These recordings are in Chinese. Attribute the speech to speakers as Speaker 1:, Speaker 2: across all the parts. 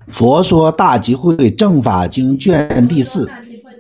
Speaker 1: 佛说大集会正法经卷第4。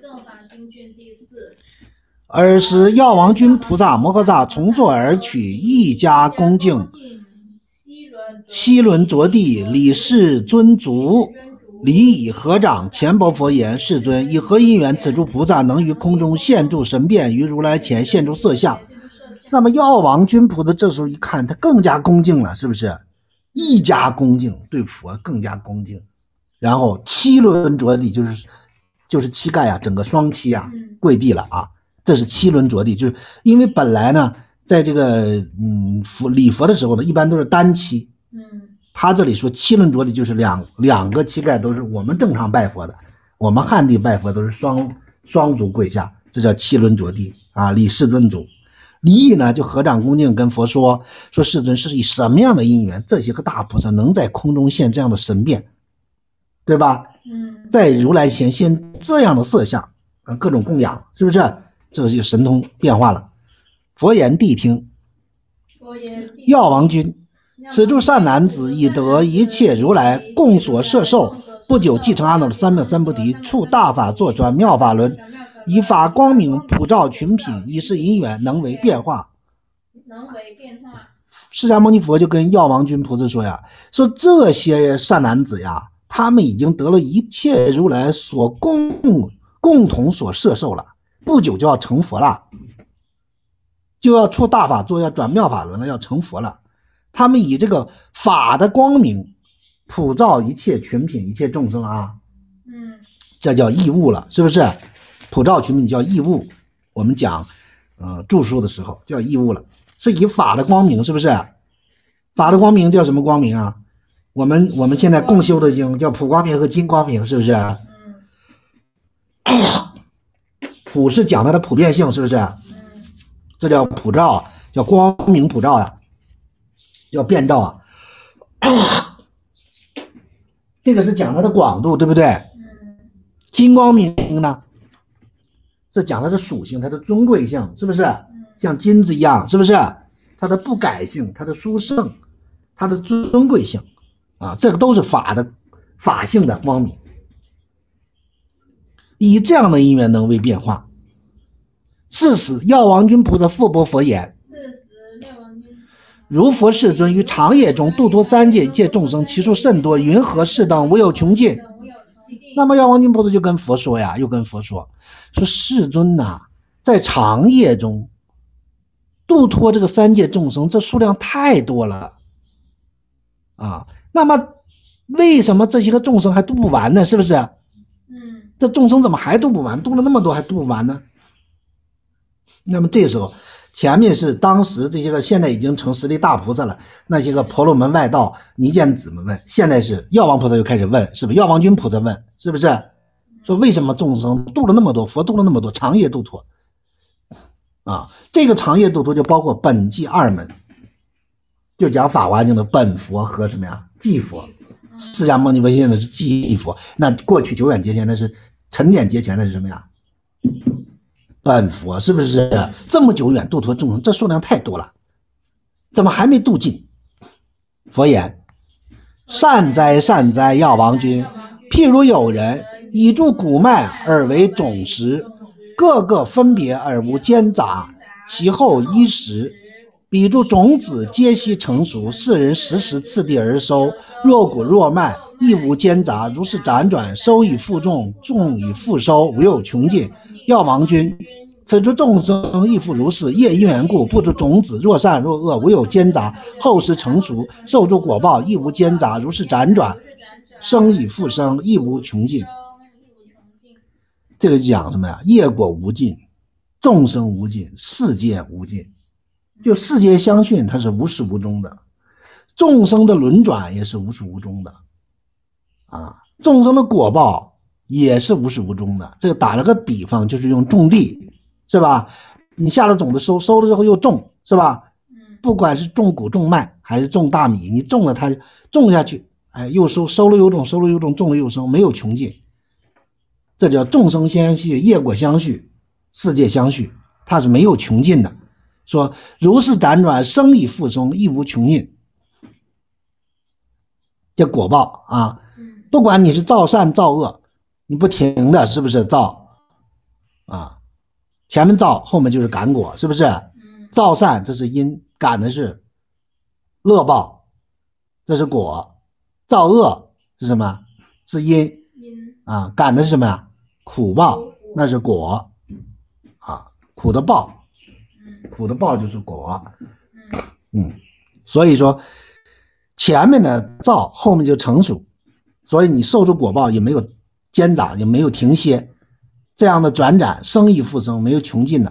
Speaker 1: 尔时药王君菩萨摩诃萨从座而取，一家恭敬，西轮着地，礼世尊足，礼以合掌，前薄佛言：世尊，以何因缘，此诸菩萨能于空中现住神变，于如来前现住色相？那么药王君菩萨这时候一看，他更加恭敬了，是不是？一家恭敬，对佛更加恭敬。然后七轮着地，就是膝盖啊，整个双膝啊跪地了啊，这是七轮着地，就是因为本来呢，在这个礼佛的时候呢，一般都是单膝，他这里说七轮着地就是两个膝盖都是我们正常拜佛的，我们汉地拜佛都是双足跪下，这叫七轮着地啊，礼世尊足。礼义呢就合掌恭敬跟佛说世尊是以什么样的因缘，这些个大菩萨能在空中现这样的神变，对吧？在如来前现这样的色相，各种供养，是不是？这个就神通变化了。佛言谛听，药王君，此诸善男子已得一切如来供所摄受，不久继承阿耨三藐三菩提，处大法坐转妙法轮，以法光明普照群品，以是因缘能为变化。释迦牟尼佛就跟药王君菩萨说呀，说这些善男子呀，他们已经得了一切如来所共同所摄受了，不久就要成佛了，就要出大法座，要转妙法轮了，要成佛了。他们以这个法的光明普照一切群品，一切众生啊，这叫义物了，是不是？普照群品叫义物，我们讲著书的时候叫义物了，是以法的光明，是不是？法的光明叫什么光明啊？我们现在共修的经叫普光明和金光明，是不是？普是讲它的普遍性，是不是？这叫普照，叫光明普照啊，叫遍照啊。这个是讲它的广度，对不对？金光明呢是讲它的属性，它的尊贵性，是不是？像金子一样，是不是？它的不改性，它的殊胜，它的尊贵性啊，这个都是法性的光明。以这样的因缘能为变化。是时药王君菩萨复拨佛言：如佛世尊于长夜中度脱三界一切众生，其数甚多，云何是等，无有穷尽。那么药王君菩萨就跟佛说呀，又跟佛说世尊呐，在长夜中度脱这个三界众生，这数量太多了啊。那么为什么这些个众生还度不完呢？是不是？这众生怎么还度不完？度了那么多还度不完呢？那么这时候前面是当时这些个现在已经成十力大菩萨了，那些个婆罗门外道尼犍子们问，现在是药王菩萨就开始问，是不是？药王君菩萨问，是不是？说为什么众生度了那么多，佛度了那么多，长夜度脱啊？这个长夜度脱就包括本寂二门，就讲法华经的本佛和什么呀？寂佛。释迦牟尼佛现在是寂佛，那过去久远劫前那是陈典劫前的是什么呀？本佛，是不是？这么久远度脱众生，这数量太多了，怎么还没度尽？佛言：善哉善哉，药王君，譬如有人以诸谷麦而为种食，各个分别而无间杂，其后衣食，彼诸种子皆悉成熟，世人时时次第而收，若谷若麦，亦无间杂，如是辗转，收以复种，种以复收，无有穷尽。药王君，此诸众生亦复如是，业因缘故，不诸种子若善若恶，无有间杂，后时成熟，受诸果报，亦无间杂，如是辗转，生以复生，亦无穷尽。这个讲什么呀？业果无尽，众生无尽，世界无尽。就世界相续它是无始无终的，众生的轮转也是无始无终的啊，众生的果报也是无始无终的。这个打了个比方，就是用种地，是吧？你下了种子收了之后又种，是吧？不管是种谷种麦还是种大米，你种了它种下去，又收了又种，收了又种，种了又生，没有穷尽。这叫众生相续，业果相续，世界相续，它是没有穷尽的。说如是辗转，生以复生，亦无穷尽。这果报啊， 不管你是造善造恶，你不停的是不是造啊？前面造，后面就是感果，是不是？造善这是因，感的是乐报，这是果；造恶是什么？是因啊，感的是什么呀？苦报，那是果啊，苦的报，苦的报就是果。所以说前面的造，后面就成熟，所以你受出果报也没有间长，也没有停歇，这样的转展，生亦复生，没有穷尽的。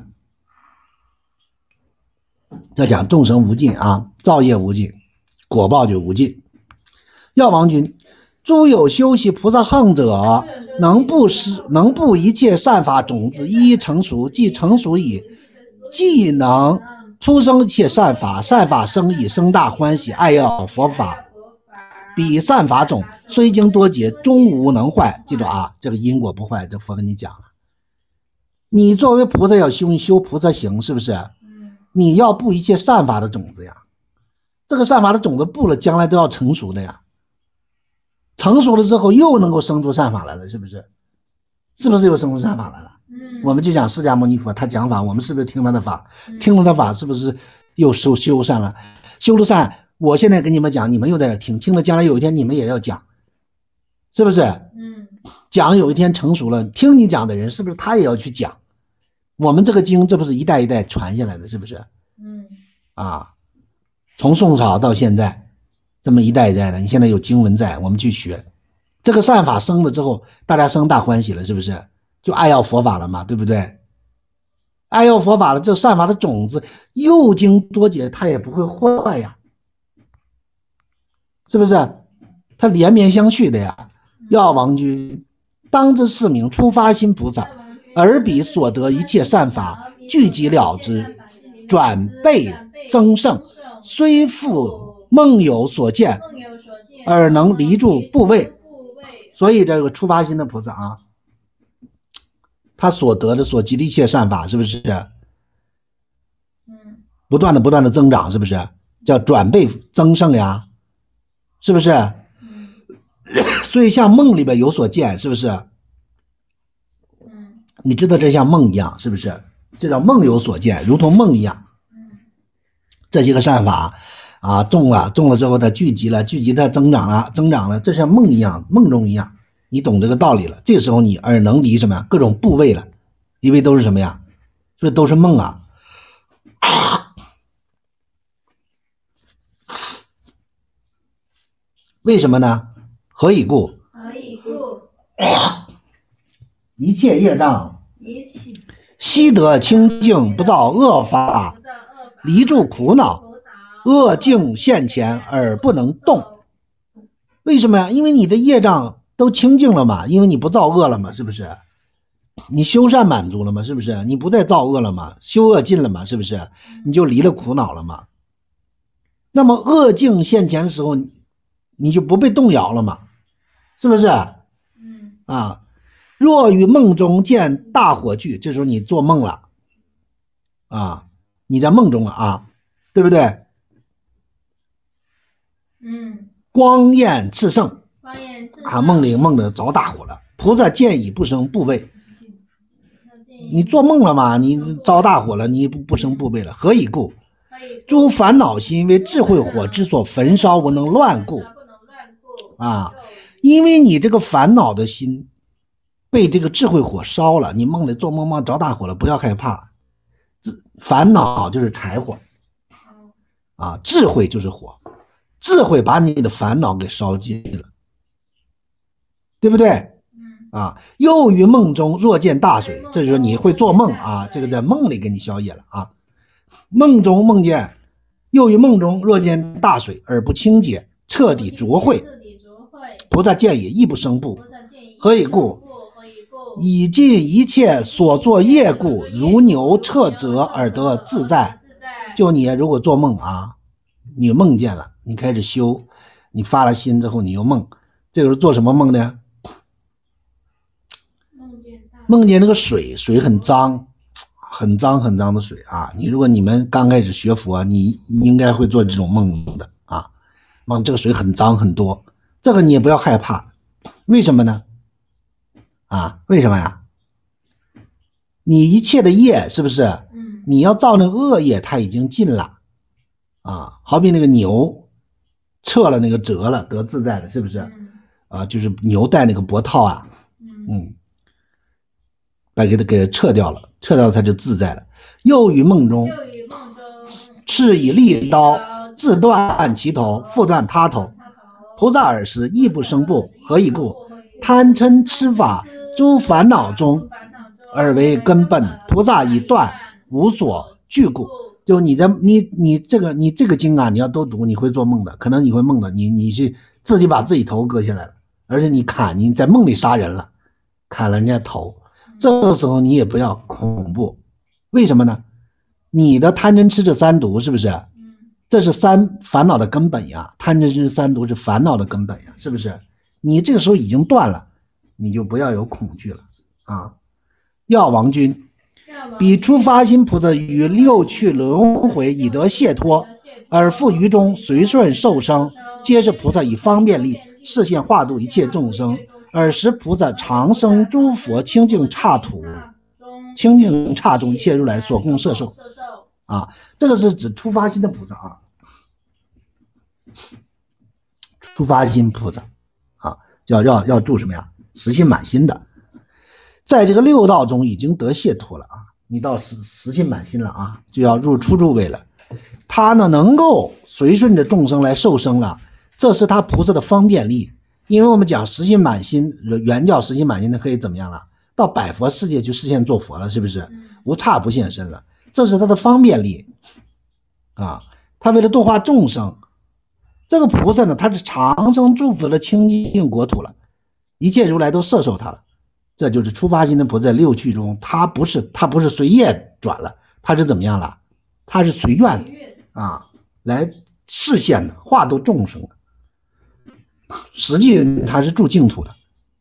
Speaker 1: 要讲众生无尽啊，造业无尽，果报就无尽。药王君，诸有修习菩萨行者，能布一切善法种子一一成熟，即成熟矣，既能出生一切善法，善法生矣，生大欢喜，爱要佛法。彼善法种虽经多劫，终无能坏。记住啊，这个因果不坏，这佛跟你讲了。你作为菩萨要修菩萨行，是不是？你要布一切善法的种子呀，这个善法的种子布了，将来都要成熟的呀。成熟了之后，又能够生出善法来了，是不是？是不是又生出善法来了？我们就讲释迦牟尼佛他讲法，我们是不是听他的法？听了他法，是不是又修善了？修了善，我现在跟你们讲，你们又在这听，听了将来有一天你们也要讲，是不是？讲有一天成熟了，听你讲的人是不是他也要去讲？我们这个经这不是一代一代传下来的，是不是？从宋朝到现在这么一代一代的，你现在有经文在，我们去学这个善法生了之后，大家生大欢喜了，是不是？就爱要佛法了嘛，对不对？爱要佛法了，这善法的种子又经多劫，它也不会坏呀，是不是？它连绵相续的呀。药王君，当知是名初发心菩萨，而彼所得一切善法聚集了之，转倍增盛，虽复梦有所见，而能离住部位。所以这个初发心的菩萨啊，他所得的所集的一切善法，是不是不断的增长，是不是叫转倍增盛呀？是不是？所以像梦里边有所见，是不是？你知道这像梦一样，是不是？这叫梦有所见，如同梦一样。这些个善法啊，种了之后它聚集它增长了，这像梦一样，梦中一样，你懂这个道理了。这时候你耳能离什么呀？各种部位了，因为都是什么呀？这都是梦啊。为什么呢？何以故？一切业障悉得清净，不造恶法，离住苦恼，恶境现前而不能动。为什么呀？因为你的业障都清净了嘛，因为你不造恶了嘛，是不是？你修善满足了嘛，是不是？你不再造恶了嘛，修恶尽了嘛，是不是？你就离了苦恼了嘛。那么恶境现前的时候，你就不被动摇了嘛，是不是？若于梦中见大火炬，这时候你做梦了啊，你在梦中了啊，对不对？光焰炽盛啊，梦里着大火了，菩萨见已不生怖畏。你做梦了嘛，你着大火了，你不生怖畏了。何以故？诸烦恼心为智慧火之所焚烧，不能乱故啊，因为你这个烦恼的心被这个智慧火烧了，你梦里做梦着大火了，不要害怕。烦恼就是柴火啊，智慧就是火，智慧把你的烦恼给烧尽了，对不对？又于梦中若见大水，这就是你会做梦啊，这个在梦里给你消业了啊。梦中梦见，又于梦中若见大水而不清洁，彻底浊秽，菩萨见也亦不生怖。何以故？以尽一切所作业故，如牛彻则而得自在。就你如果做梦啊，你梦见了，你开始修，你发了心之后你又梦，这个时候做什么梦呢？梦见那个水很脏的水啊！如果你们刚开始学佛，你应该会做这种梦的啊，梦这个水很脏很多，这个你也不要害怕为什么呢？啊，为什么呀？你一切的业是不是？你要造那个恶业，它已经尽了啊。好比那个牛撤了那个折了，得自在了，是不是？啊，就是牛戴那个脖套啊，给它撤掉了，撤掉它就自在了。又于梦中，是以利刀自断其头，复断他头。菩萨尔时亦不生怖，何以故？贪嗔痴法诸烦恼中而为根本，菩萨以断无所惧故。就你这个经啊，你要都读，你会做梦的，可能你会梦的，你是自己把自己头割下来了，而且你在梦里杀人了，砍了人家头，这个时候你也不要恐怖。为什么呢？你的贪嗔痴这三毒是不是？这是烦恼的根本呀，贪嗔痴三毒是烦恼的根本呀，是不是？你这个时候已经断了，你就不要有恐惧了啊。药王君，彼初发心菩萨于六趣轮回以得解脱，而复于中随顺受生，皆是菩萨以方便力示现化度一切众生，而使菩萨常生诸佛清净刹土，清净刹中一切如来所供摄受啊。这个是指初发心的菩萨啊，初发心菩萨啊，要住什么呀？实心满心的，在这个六道中已经得解脱了啊，你到实心满心了啊，就要入初住位了。他呢能够随顺着众生来受生了，这是他菩萨的方便力。因为我们讲实心满心，原教实心满心的可以怎么样了？到百佛世界去示现做佛了，是不是？无差不现身了，这是他的方便力啊。他为了度化众生，这个菩萨呢，他是长生祝福了清净国土了，一切如来都摄受他了。这就是初发心的菩萨，六趣中他不是随业转了，他是怎么样了？他是随愿啊来示现的，化度众生的。实际他是住净土的。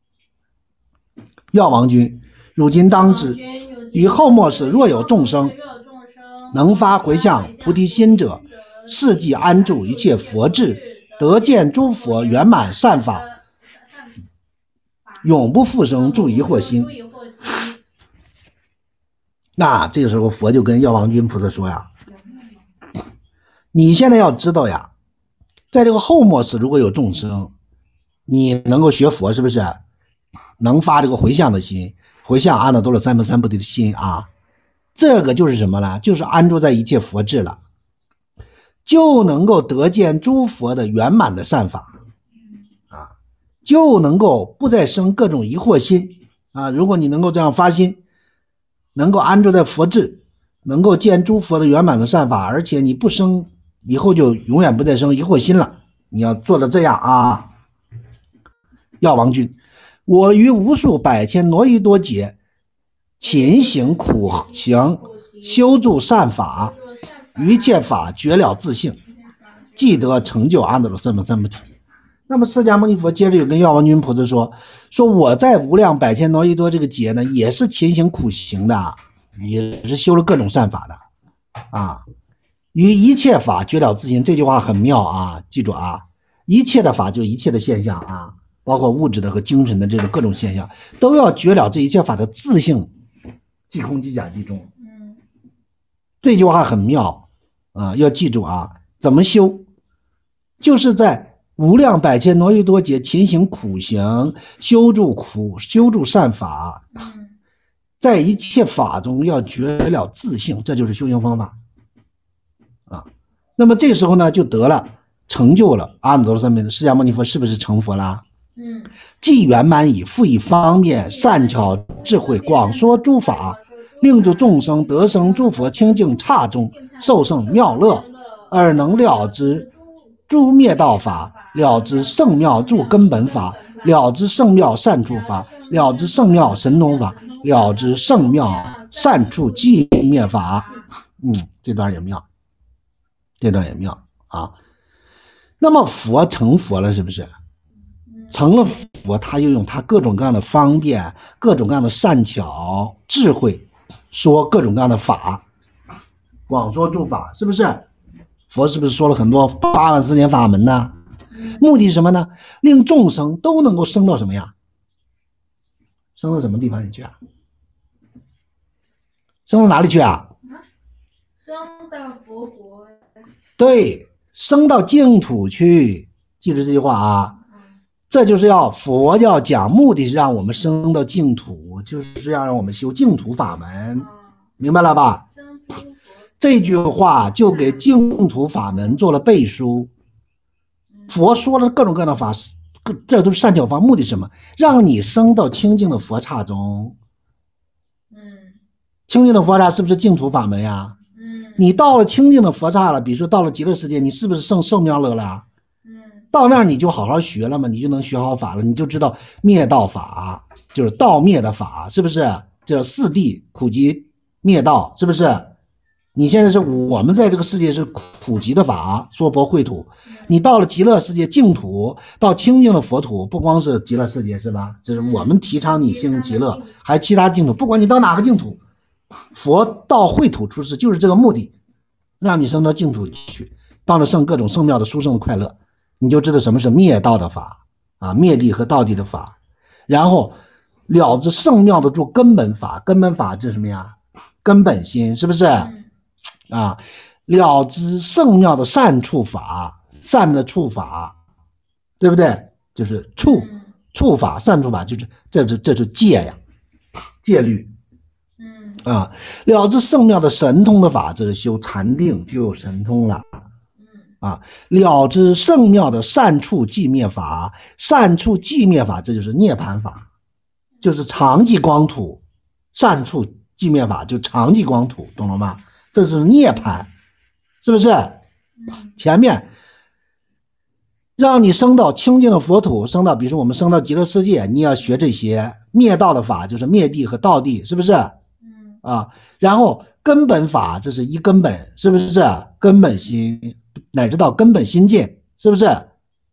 Speaker 1: 药王君，如今当知，于后末世若有众生能发回向菩提心者，世纪安住一切佛智，得见诸佛圆满善法，永不复生住疑惑心。那这个时候佛就跟药王君菩萨说呀，你现在要知道呀，在这个后末世如果有众生，你能够学佛，是不是能发这个回向的心，回向阿耨多罗三藐三菩提的心啊？这个就是什么呢？就是安住在一切佛智了，就能够得见诸佛的圆满的善法啊，就能够不再生各种疑惑心啊。如果你能够这样发心，能够安住在佛智，能够见诸佛的圆满的善法，而且你不生，以后就永远不再生疑惑心了。你要做到这样啊。药王君，我于无数百千挪于多劫，勤行苦行，修筑善法，一切法绝了自性，即得成就阿耨多罗三藐三菩提。那么释迦牟尼佛接着又跟药王君菩萨说我在无量百千挪于多这个劫呢，也是勤行苦行的，也是修了各种善法的啊。于一切法绝了自性，这句话很妙啊，记住啊，一切的法就一切的现象啊，包括物质的和精神的这种各种现象，都要绝了这一切法的自性，即空即假即中。这句话很妙啊，要记住啊。怎么修？就是在无量百千挪于多劫勤行苦行，修筑善法，在一切法中要绝了自性，这就是修行方法啊。那么这时候呢，就得了成就了阿耨多罗三藐，释迦牟尼佛是不是成佛啦？既圆满以复以方便善巧智慧广说诸法，令诸众生得生诸佛清净刹中受胜妙乐，而能了知诸灭道法，了知圣妙住根本法，了知圣妙善处法，了知圣妙神通法，了知圣妙善处寂灭法。这段也妙，这段也妙啊。那么佛成佛了，是不是？成了佛，他又用他各种各样的方便，各种各样的善巧智慧，说各种各样的法，广说诸法，是不是？佛是不是说了很多84000法门呢？目的是什么呢？令众生都能够升到什么呀？ 升到什么地方里去啊？升到哪里去啊？
Speaker 2: 升到佛国。
Speaker 1: 对，升到净土去，记住这句话啊。这就是佛教讲目的是让我们升到净土，就是要让我们修净土法门，明白了吧？这句话就给净土法门做了背书。佛说了各种各样的法，这都是善巧方，目的是什么？让你升到清净的佛刹中。清净的佛刹是不是净土法门呀？你到了清净的佛刹了，比如说到了极乐世界，你是不是圣妙乐了？到那儿你就好好学了嘛，你就能学好法了，你就知道灭道法就是道灭的法，是不是？这四谛苦集灭道，是不是？你现在是我们在这个世界是苦集的法，说佛秽土，你到了极乐世界净土，到清净的佛土，不光是极乐世界是吧？这是我们提倡你兴极乐，还有其他净土，不管你到哪个净土，佛到秽土出世就是这个目的，让你升到净土去，到了圣各种圣妙的殊胜的快乐，你就知道什么是灭道的法啊，灭地和道地的法，然后了知圣妙的住根本法，根本法这是什么呀？根本心，是不是？了知圣妙的善处法，善的处法，对不对？就是处法，善处法，就是这是戒呀，戒律。了知圣妙的神通的法，这是修禅定就有神通了。了知圣妙的善处寂灭法，善处寂灭法，这就是涅槃法，就是常寂光土。善处寂灭法就常寂光土，懂了吗？这是涅槃，是不是？前面让你升到清净的佛土，升到比如说我们升到极乐世界，你要学这些灭道的法，就是灭地和道地，是不是？然后根本法，这是一根本，是不是？根本心乃至到根本心见，是不是？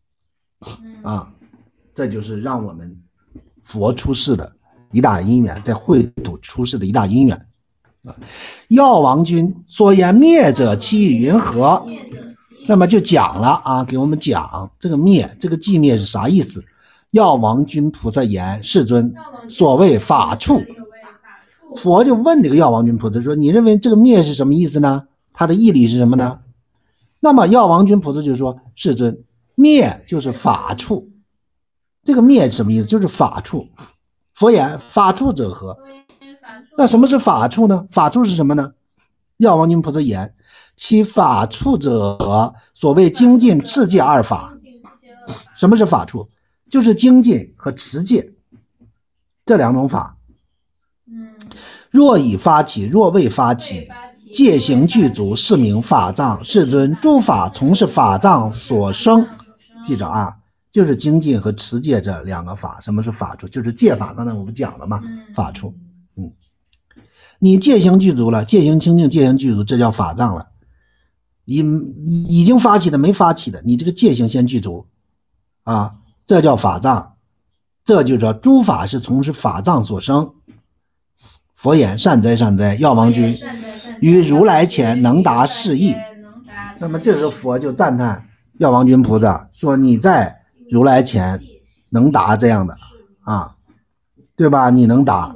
Speaker 1: 这就是让我们佛出世的一大因缘，在秽土出世的一大因缘。药王君所言灭者其云何？那么就讲了给我们讲这个灭，这个寂灭是啥意思？药王君菩萨言：世尊，所谓法处。佛就问这个药王君菩萨说：你认为这个灭是什么意思呢？它的义理是什么呢？那么药王君菩萨就说：世尊，灭就是法处。这个灭是什么意思？就是法处。佛言：法处者何？那什么是法处呢？法处是什么呢？药王君菩萨言：其法处者，所谓精进持戒二法。什么是法处？就是精进和持戒这两种法。若已发起，若未发起，戒行具足，是名法藏。世尊，诸法从是法藏所生。记着就是精进和持戒这两个法。什么是法处？就是戒法，刚才我们讲了嘛，法处。你戒行具足了，戒行清净，戒行具足，这叫法藏了。已经发起的没发起的，你这个戒行先具足这叫法藏。这就叫诸法是从是法藏所生。佛言：善哉善哉，药王君于如来前能达是义。那么这时候佛就赞叹药王君菩萨说：你在如来前能达这样的对吧？你能达。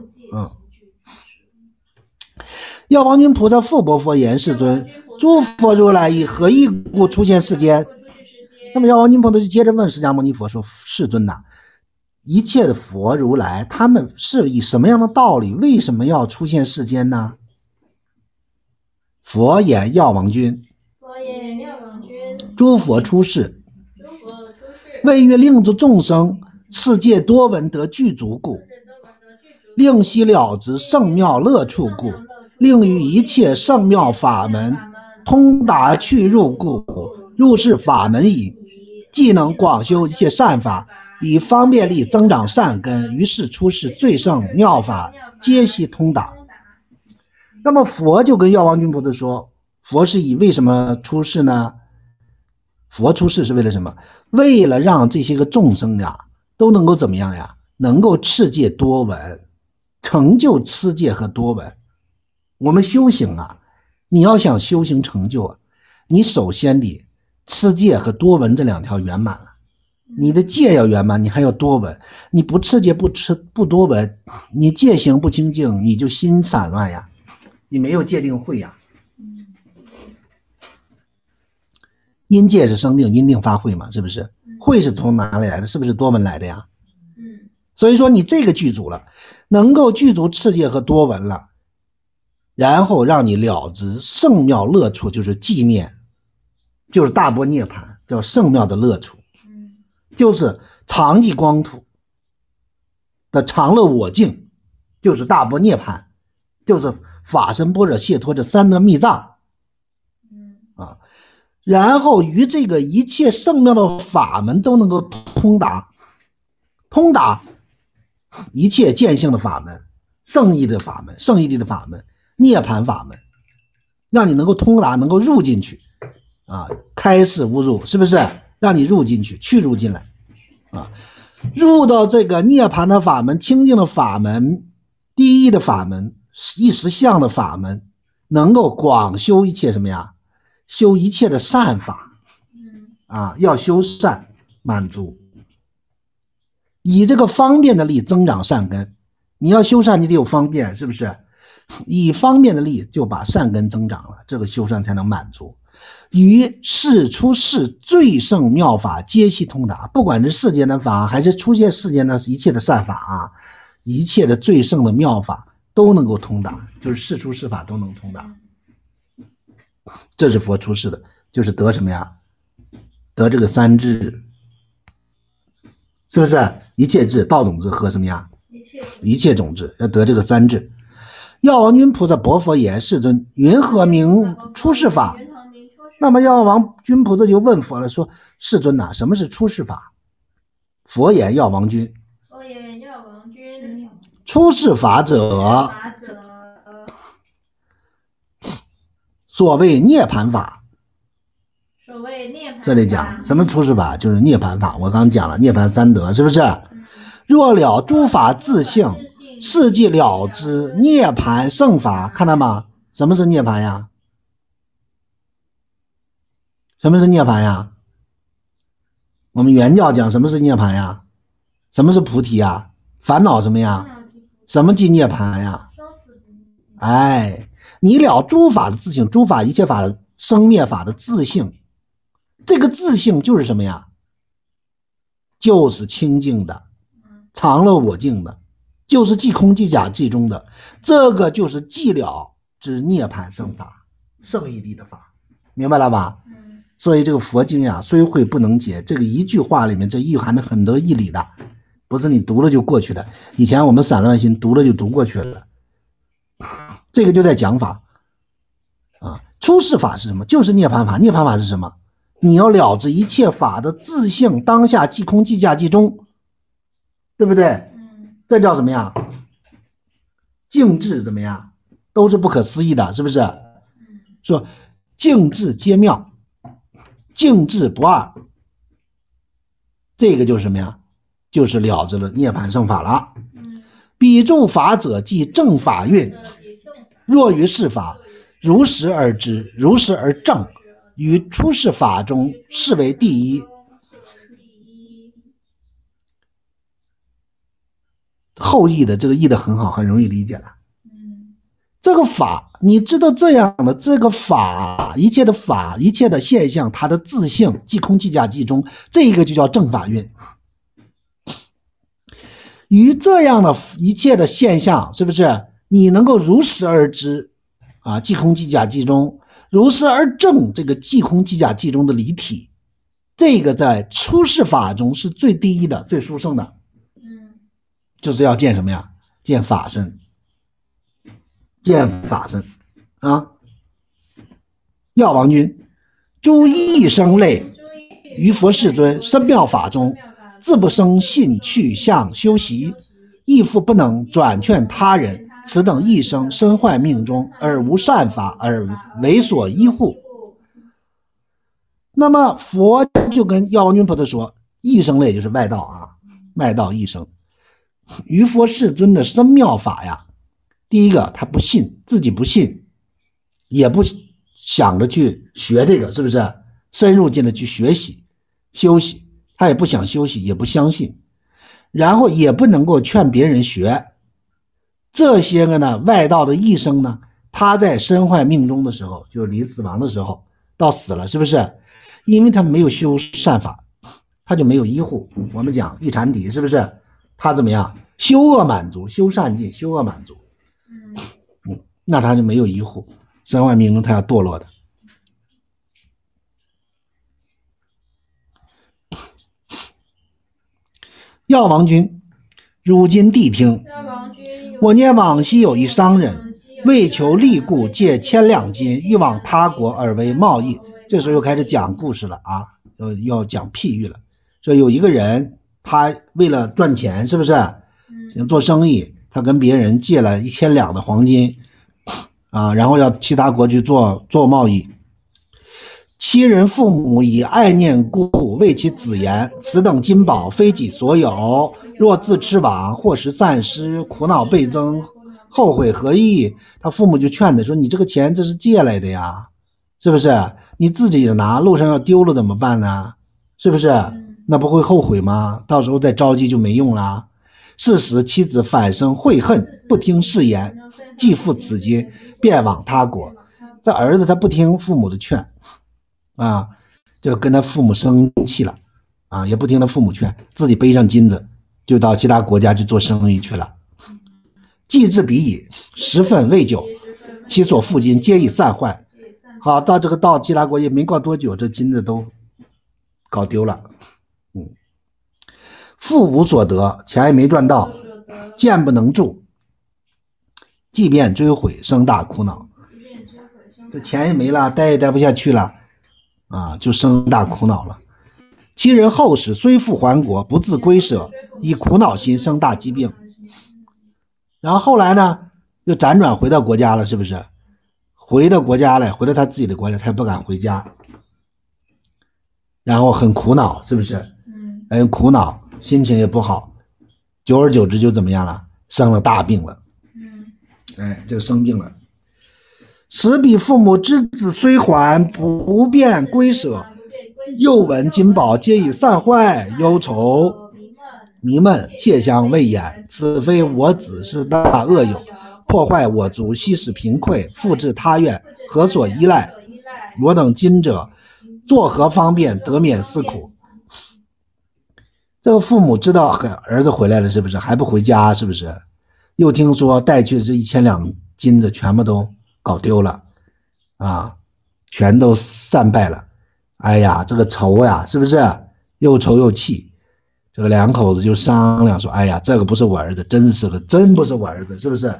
Speaker 1: 药王君菩萨复驳佛言：世尊，诸佛如来以何义故出现世间？那么药王君菩萨就接着问释迦牟尼佛说：世尊一切的佛如来，他们是以什么样的道理，为什么要出现世间呢？佛言：药王君，诸佛出世，为欲令诸众生次界多闻得具足故，令悉了知圣妙乐处故，令于一切圣妙法门通达去入故，入是法门矣，既能广修一切善法，以方便力增长善根，于是出世最胜妙法，皆悉通达。那么佛就跟药王君菩萨说，佛是以为什么出世呢？佛出世是为了什么？为了让这些个众生都能够怎么样能够持戒多闻，成就持戒和多闻。我们修行你要想修行成就你首先得持戒和多闻这两条圆满了。 你的戒要圆满，你还要多闻，你不持戒不多闻，你戒行不清净，你就心散乱呀，你没有戒定慧呀。因戒是生定，因定发慧嘛，是不是？慧是从哪里来的？是不是多闻来的呀？所以说你这个具足了，能够具足持戒和多闻了，然后让你了知圣妙乐处，就是寂灭，就是大般涅槃，叫圣妙的乐处，就是常寂光土的常乐我净，就是大般涅槃，就是法身般若解脱这三德密藏啊。然后于这个一切圣妙的法门都能够通达一切见性的法门，圣义的法门，圣义力的法门，涅槃法门，让你能够通达，能够入进去啊，开示无入，是不是？让你入进去，去入进来啊，入到这个涅槃的法门，清净的法门，第一的法门，一实相的法门，能够广修一切什么呀？修一切的善法啊，要修善满足，以这个方便的力增长善根。你要修善，你得有方便，是不是？以方便的力就把善根增长了，这个修善才能满足。于世出世最胜妙法皆悉通达，不管是世间的法还是出现世间的一切的善法啊，一切的最胜的妙法都能够通达，就是世出世法都能通达。这是佛出世的，就是得什么呀？得这个三智，是不是？一切智、道种智和什么呀？一切种智，要得这个三智。药王君菩萨薄佛言：世尊，云何名出世法？那么药王君菩萨就问佛了，说：世尊呐，什么是出世法？佛言：药王君，出世法者，所谓涅槃法。这里讲什么出世法，就是涅槃法。我刚讲了涅槃三德，是不是？若了诸法自性，世即了知涅槃圣法。看到吗？什么是涅槃呀？什么是涅槃呀？我们原教讲什么是涅槃呀？什么是菩提呀？烦恼什么呀？什么即涅槃呀？哎，你了诸法的自性，诸法一切法的生灭法的自性，这个自性就是什么呀？就是清净的，常乐我净的，就是即空即假即中的，这个就是寂了之涅槃圣法，圣义力的法，明白了吧？所以这个佛经呀，虽会不能解，这个一句话里面这蕴含着很多义理的，不是你读了就过去的。以前我们散乱心读了就读过去了，这个就在讲法啊。出世法是什么？就是涅槃法。涅槃法是什么？你要了知一切法的自性，当下即空即假即中，对不对？这叫什么呀？静智怎么样？都是不可思议的，是不是？说静智皆妙，静智不二，这个就是什么呀？就是了知了涅槃圣法了。彼诸法者即正法运，若于是法，如实而知，如实而正，于出世法中视为第一。后译的这个译的很好，很容易理解了。这个法，你知道这样的这个法，一切的法，一切的现象，它的自性即空即假即中，这个就叫正法运。于这样的一切的现象，是不是你能够如实而知啊？即空即假即中，如实而正这个即空即假即中的离体，这个在出世法中是最第一的，最殊胜的。就是要见什么呀？见法身，见法身啊！药王君，诸异生类于佛世尊深妙法中，自不生信去相修习，亦复不能转劝他人，此等一生身坏命中，而无善法，而为所依护。那么佛就跟药王君菩萨说，异生类就是外道啊，外道异生。于佛世尊的深妙法呀，第一个他不信，自己不信，也不想着去学这个，是不是？深入进的去学习、修习， 他也不想休息，也不相信，然后也不能够劝别人学。这些个呢，外道的一生呢，他在身坏命终的时候，就离死亡的时候，到死了，是不是？因为他没有修善法，他就没有依护。我们讲一禅体，是不是？他怎么样？修恶满足，修善尽，修恶满足。那他就没有依护，身坏命终他要堕落的。药王君，如今谛听。我念往昔有一商人，为求利故，借千两金，欲往他国而为贸易。这时候又开始讲故事了啊，要讲譬喻了。说有一个人，他为了赚钱，是不是？想做生意，他跟别人借了1000两的黄金啊，然后要其他国去做贸易。其人父母以爱念故，为其子言：此等金宝非己所有，若自痴往，或时散失，苦恼倍增，后悔何益？他父母就劝他说：你这个钱这是借来的呀，是不是？你自己拿，路上要丢了怎么办呢？是不是？那不会后悔吗？到时候再着急就没用了。是时妻子反生悔恨，不听誓言，既付此金，便往他国。这儿子他不听父母的劝啊，就跟他父母生气了啊，也不听他父母劝，自己背上金子就到其他国家去做生意去了。既至彼矣，时分未久，其所付金皆已散坏。好，到其他国家没过多久，这金子都搞丢了。富无所得，钱也没赚到，剑不能助，即便追悔，生大苦恼。这钱也没了，待也待不下去了啊，就生大苦恼了。其人后世虽复还国，不自归舍，以苦恼心生大疾病。然后后来呢，又辗转回到国家了，是不是？回到国家来，回到他自己的国家，他也不敢回家，然后很苦恼，是不是？很苦恼，心情也不好，久而久之就怎么样了？生了大病了。就生病了。时彼父母之子虽还，不便归舍，又闻金宝皆已散坏，忧愁迷闷，切相畏言：此非我子，是大恶友，破坏我族，悉使贫困，复至他院，何所依赖？我等今者作何方便得免斯苦？这个父母知道儿子回来了，是不是？还不回家，是不是？又听说带去的这1000两金子全部都搞丢了啊，全都散败了。哎呀，这个愁呀，是不是？又愁又气。这个两口子就商量说：哎呀，这个不是我儿子，真不是我儿子，是不是？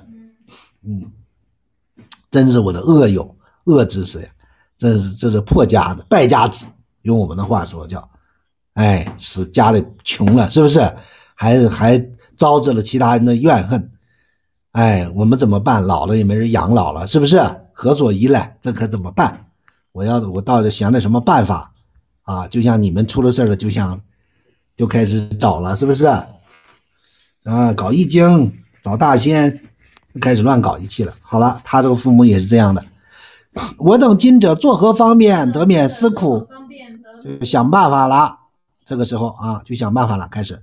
Speaker 1: 真是我的恶友，恶之子呀，这是破家的败家子，用我们的话说叫，使家里穷了，是不是？还招致了其他人的怨恨。我们怎么办？老了也没人养老了，是不是？何所依赖？这可怎么办？我到底想点什么办法啊？就像你们出了事了，就开始找了，是不是？搞易经，找大仙，开始乱搞一气了。好了，他这个父母也是这样的。我等今者作何方便得免斯苦？就想办法了。这个时候啊，就想办法了，开始。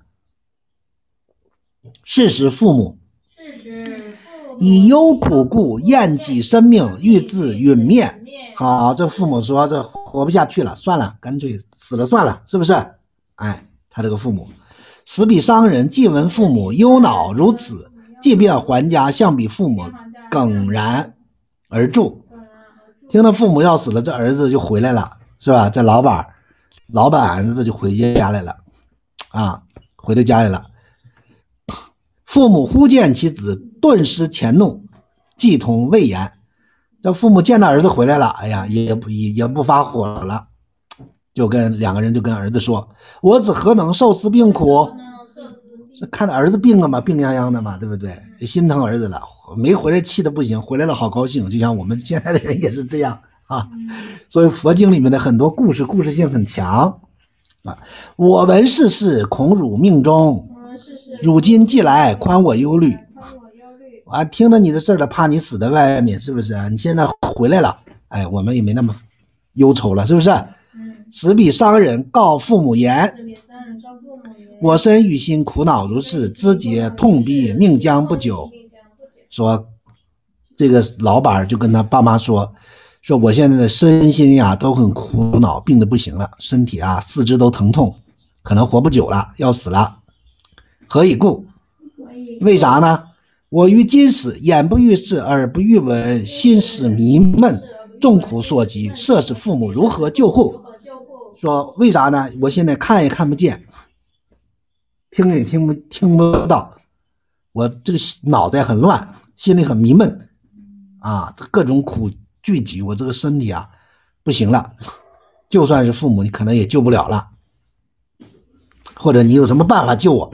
Speaker 1: 是时父母以忧苦故，厌己生命，欲自殒灭。好，这父母说这活不下去了，算了，干脆死了算了，是不是？他这个父母时彼商人，既闻父母忧恼如此，即便还家，向彼父母耿然而住。听到父母要死了，这儿子就回来了，是吧？这老板儿子就回家来了啊，回到家里了。父母忽见其子，顿失前怒，既同未言。这父母见到儿子回来了，也不发火了，两个人就跟儿子说：我子何能受此病苦？看到儿子病了嘛，病殃殃的嘛，对不对？心疼儿子了，没回来气的不行，回来了好高兴，就像我们现在的人也是这样啊。所以佛经里面的很多故事性很强啊。我闻世事，恐辱命中，汝今既来，宽我忧虑。听到你的事了，怕你死在外面，是不是？你现在回来了，我们也没那么忧愁了，是不是？ 使彼伤人，告父母言：我身与心苦恼如是，肢节痛逼，命将不久。说这个老板就跟他爸妈说我现在的身心呀都很苦恼，病得不行了，身体啊四肢都疼痛，可能活不久了，要死了。何以故？为啥呢？我于今死，眼不欲视，耳不欲闻，心始迷闷，众苦所及，涉使父母如何救护？说为啥呢？我现在看也看不见，听也听不到，我这个脑袋很乱，心里很迷闷啊，这各种苦聚集，我这个身体啊不行了，就算是父母你可能也救不了了，或者你有什么办法救我？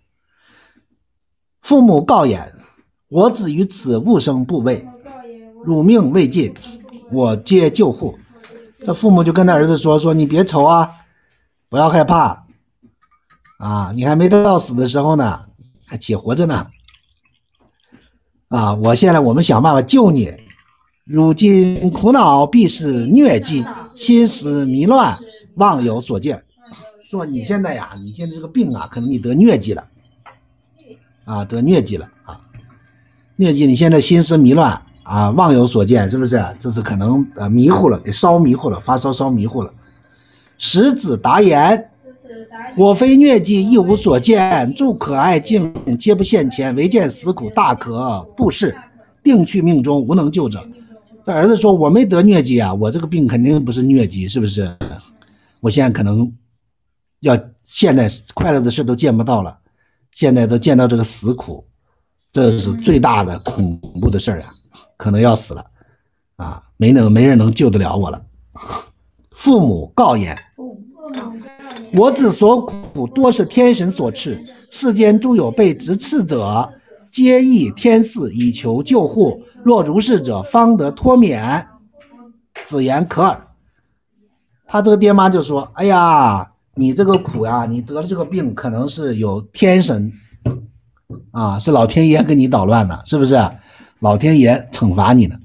Speaker 1: 父母告言：我子于此物生部位，汝命未尽，我皆救护。这父母就跟他儿子说你别愁啊，不要害怕啊，你还没到死的时候呢，还且活着呢啊，我们想办法救你。如今苦恼必是疟疾，心思迷乱，妄有所见。说你现在这个病啊，可能你得疟疾了啊，得疟疾了啊，疟疾你现在心思迷乱啊，妄有所见，是不是？这是可能迷糊了，给烧迷糊了，发烧烧迷糊了。使子答言：我非疟疾，一无所见，诸可爱境皆不现前，唯见死苦，大可不视，病去命终，无能救者。这儿子说我没得疟疾啊，我这个病肯定不是疟疾，是不是？我现在可能现在快乐的事都见不到了，现在都见到这个死苦，这是最大的恐怖的事啊，可能要死了啊，没人能救得了我了。父母告言：我子所苦多是天神所赐，世间诸有被直刺者，皆忆天赐以求救护，若如是者，方得脱免。子言可耳。他这个爹妈就说：哎呀，你这个苦呀，你得了这个病，可能是有天神啊，是老天爷给你捣乱了，是不是？老天爷惩罚你呢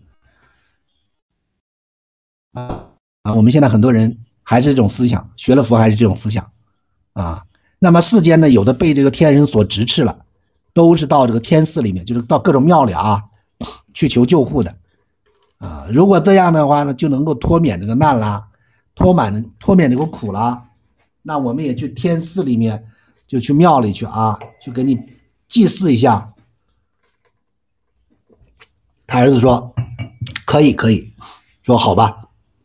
Speaker 1: 啊！我们现在很多人还是这种思想，学了佛还是这种思想啊。那么世间呢，有的被这个天人所直斥了，都是到这个天寺里面，就是到各种庙里啊，去求救护的啊。如果这样的话呢，就能够脱免这个难啦，脱免这个苦啦。那我们也去天寺里面，就去庙里去啊，去给你祭祀一下。他儿子说可以，说好吧。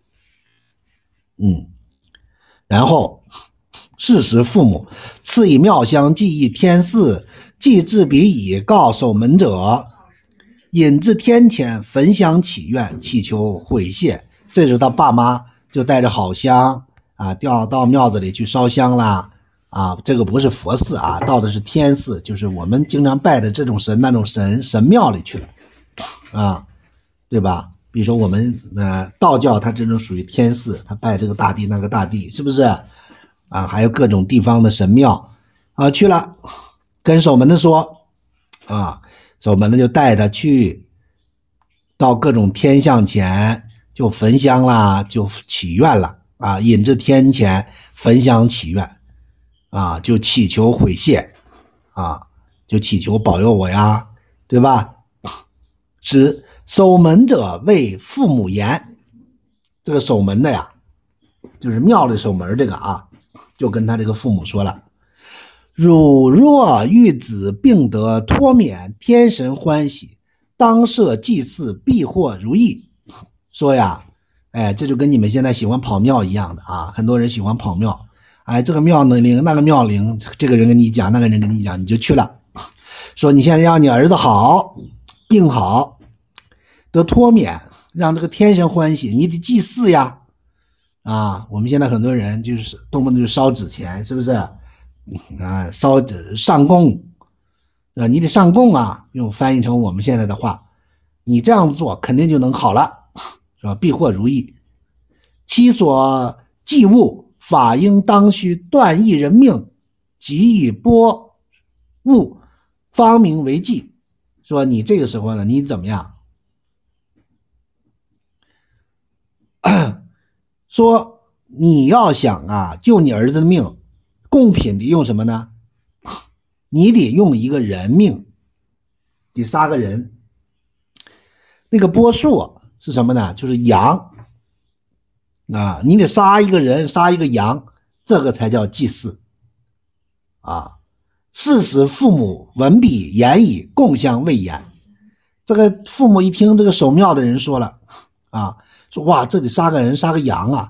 Speaker 1: 然后是时父母赐以妙香，寄诣天寺，祭至彼以告守门者，引至天前焚香祈愿，祈求悔谢。这时候他爸妈就带着好香啊，到庙子里去烧香啦啊，这个不是佛寺啊，到的是天寺，就是我们经常拜的这种神，那种神庙里去了啊，对吧？比如说我们道教它这种属于天寺，它拜这个大帝那个大帝，是不是啊？还有各种地方的神庙啊，去了跟守门的说啊，守门的就带他去到各种天像前就焚香啦，就祈愿了啊，引至天前焚香祈愿啊，就祈求悔谢啊，就祈求保佑我呀，对吧？使守门者为父母言，这个守门的呀，就是庙里守门这个啊，就跟他这个父母说了：汝若欲子病得脱免，天神欢喜，当设祭祀，必获如意。说呀，这就跟你们现在喜欢跑庙一样的啊，很多人喜欢跑庙，这个庙能灵，那个庙灵，这个人跟你讲，那个人跟你讲，你就去了。说你现在让你儿子好，病好，得脱免，让这个天神欢喜，你得祭祀呀。啊，我们现在很多人就是动不动就烧纸钱，是不是啊？上供你得上供啊，用翻译成我们现在的话，你这样做肯定就能好了，是吧？必获如意。其所祭物，法应当须断一人命，即以拨物，方名为祭。说你这个时候呢，你怎么样？说你要想啊救你儿子的命，贡品得用什么呢？你得用一个人命，得杀个人。那个波数是什么呢？就是羊啊，你得杀一个人，杀一个羊，这个才叫祭祀啊。是使父母闻彼言矣，共相谓焉。这个父母一听这个守庙的人说了啊，说哇，这得杀个人，杀个羊啊。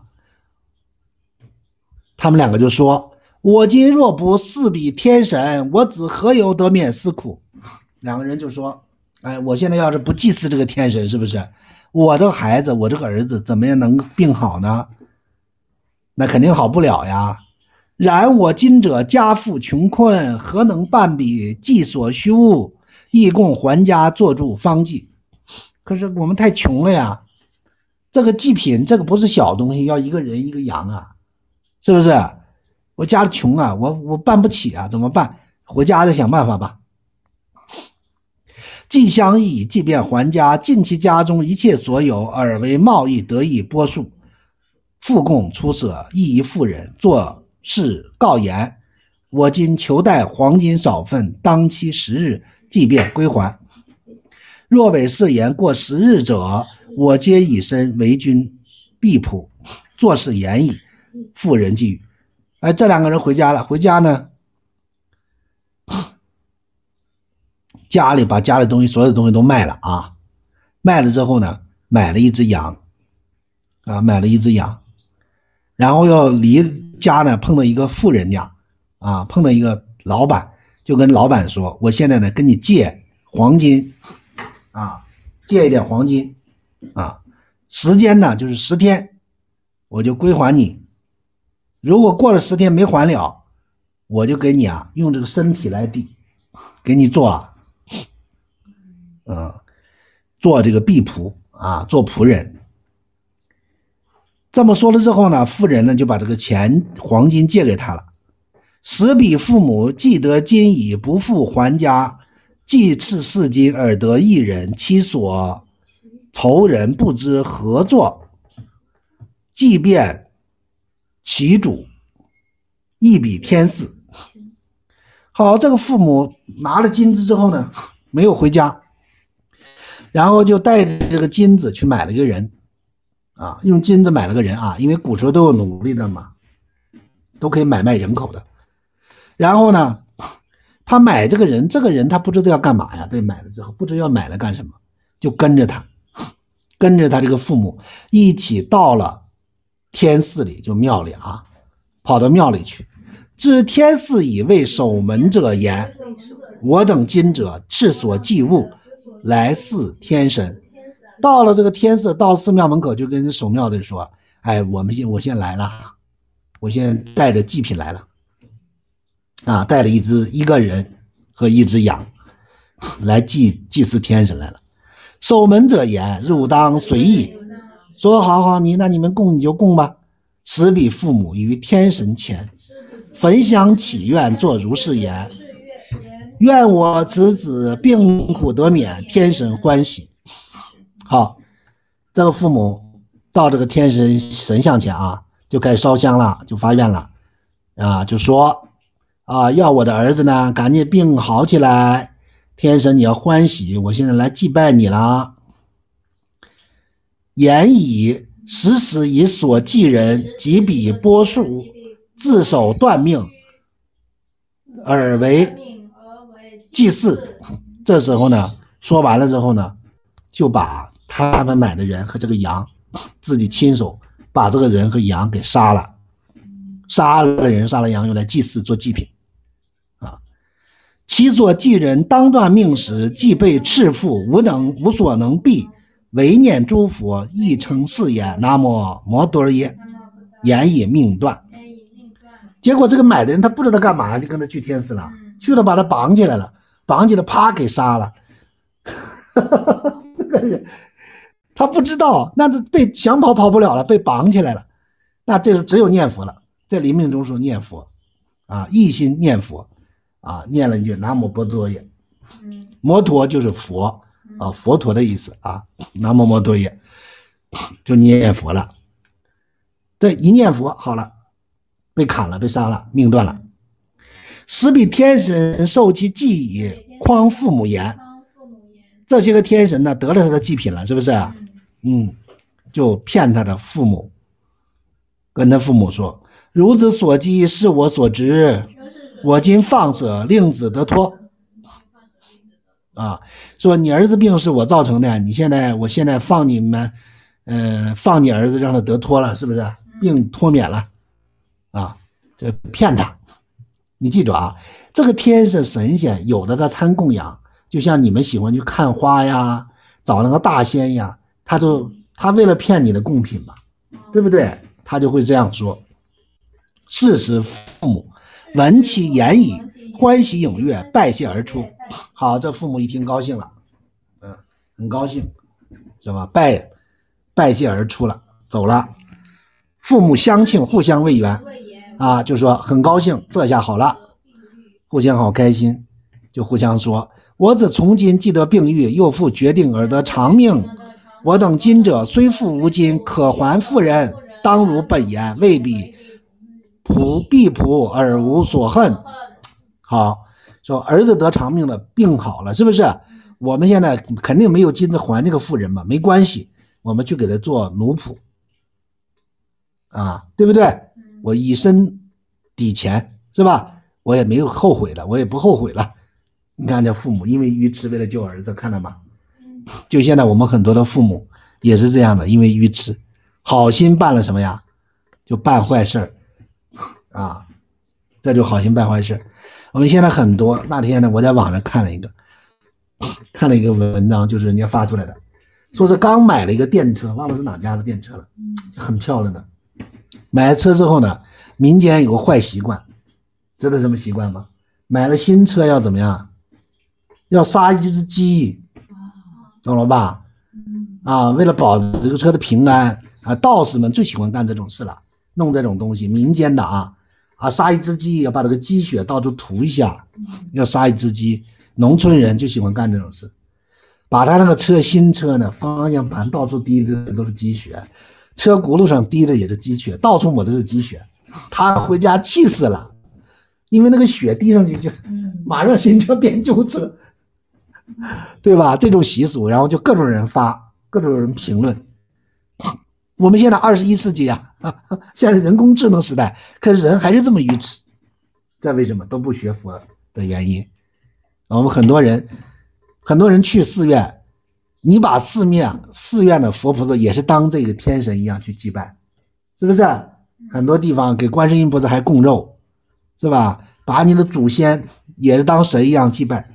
Speaker 1: 他们两个就说：我今若不祀彼天神，我子何有得免斯苦？两个人就说：哎，我现在要是不祭祀这个天神，是不是我这个孩子，我这个儿子怎么样能病好呢？那肯定好不了呀。然我今者家父穷困，何能办彼祭所需物，亦供还家做助方济。可是我们太穷了呀，这个祭品这个不是小东西，要一个人一个羊啊，是不是？我家里穷啊，我办不起啊，怎么办？回家再想办法吧。既相异，即便还家，尽其家中一切所有，而为贸易得益拨数，复供出舍，亦一妇人做事告言：我今求带黄金少份，当期10日，即便归还。若为誓言过10日者，我皆以身为君必仆，做事言矣。妇人既语。哎，这两个人回家了，回家呢，家里把家里东西所有的东西都卖了啊，卖了之后呢，买了一只羊啊，买了一只羊，然后要离家呢，碰到一个富人家啊，碰到一个老板，就跟老板说：我现在呢跟你借黄金啊，借一点黄金啊，时间呢就是10天，我就归还你。如果过了10天没还了，我就给你啊用这个身体来抵，给你做做这个婢仆啊，做仆人。这么说了之后呢，妇人呢就把这个黄金借给他了。使彼父母既得金矣，不复还家，既赐4金而得1人，其所仇人不知何作，即便其主，亦比天赐。好，这个父母拿了金子之后呢，没有回家，然后就带着这个金子去买了一个人啊，用金子买了个人啊，因为古时候都有奴隶的嘛，都可以买卖人口的。然后呢，他买这个人，这个人他不知道要干嘛呀，被买了之后不知道要买了干什么，就跟着他这个父母一起到了天寺里，就庙里啊，跑到庙里去。至天寺以为守门者言：我等今者赤所祭物，来祀天神。到了这个天寺，到寺庙门口就跟守庙的说：哎，我现在来了，我现在带着祭品来了啊，带了一个人和一只羊来祭祀天神来了。守门者言：汝当随意。说好，那你们供你就供吧。使彼父母于天神前，焚香祈愿，作如是言：愿我此子病苦得免，天神欢喜。好，这个父母到这个天神像前啊，就开始烧香了，就发愿了啊，就说啊，要我的儿子呢赶紧病好起来，天神你要欢喜，我现在来祭拜你了。言以时以所祭人及彼拨数，自首断命，而为祭祀。这时候呢，说完了之后呢，就把他们买的人和这个羊，自己亲手把这个人和羊给杀了，杀了人杀了羊，用来祭祀做祭品啊。其所祭人当断命时，既被赤腹，无所能避，唯念诸佛，亦称是言：南无摩多耶，言以命断。结果这个买的人他不知道干嘛，就跟他去天寺了，去了把他绑起来了，啪给杀了。那个人他不知道，那就被想跑不了了，被绑起来了。那这只有念佛了，在临命终时念佛啊，一心念佛啊，念了一句南无摩多耶。摩陀就是佛啊，佛陀的意思啊，南无摩多耶，就念佛了。 这一念佛好了，被砍了，被杀了，命断了。时彼天神受其祭矣，诓父母言。这些个天神呢，得了他的祭品了，是不是？就骗他的父母，跟他父母说：“孺子所积，是我所植，我今放舍，令子得脱。”说你儿子病是我造成的，我现在放你们，放你儿子让他得脱了，是不是？病脱免了，这骗他。你记住啊，这个天神神仙有的他贪供养，就像你们喜欢去看花呀，找那个大仙呀，他为了骗你的贡品嘛，对不对？他就会这样说。是时父母闻其言矣，欢喜踊跃，拜谢而出。好，这父母一听高兴了，很高兴，是吧？拜谢而出了，走了。父母相庆，互相慰言，就说很高兴，这下好了，互相好开心，就互相说：我子从今既得病愈，又复决定而得长命。我等今者虽复无今，可还妇人，当如本言，未必必仆而无所恨。好，说儿子得长命了，病好了，是不是？我们现在肯定没有金子还这个妇人嘛，没关系，我们去给他做奴仆对不对？我以身抵钱，是吧？我也没有后悔的，我也不后悔了。你看这父母因为愚痴，为了救儿子，看到吗？就现在我们很多的父母也是这样的，因为愚痴，好心办了什么呀？就办坏事这就好心办坏事。我们现在很多，那天呢，我在网上看了一个文章，就是人家发出来的，说是刚买了一个电车，忘了是哪家的电车了，很漂亮的。买了车之后呢，民间有个坏习惯，知道什么习惯吗？买了新车要怎么样？要杀一只鸡，懂了吧？为了保这个车的平安道士们最喜欢干这种事了，弄这种东西，民间的杀一只鸡，要把这个鸡血到处涂一下，要杀一只鸡，农村人就喜欢干这种事，把他那个新车呢，方向盘到处滴的都是鸡血，车轱辘上滴的也是鸡血，到处抹的是鸡血，他回家气死了，因为那个血滴上去就马上新车变旧车，对吧？这种习俗，然后就各种人发，各种人评论。我们现在21世纪现在人工智能时代，可是人还是这么愚痴，这为什么？都不学佛的原因。我们很多人去寺院，你把寺院的佛菩萨也是当这个天神一样去祭拜，是不是？很多地方给观世音菩萨还供肉，是吧？把你的祖先也是当神一样祭拜。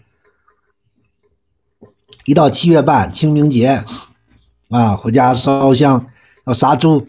Speaker 1: 一到7月半清明节回家烧香要杀猪，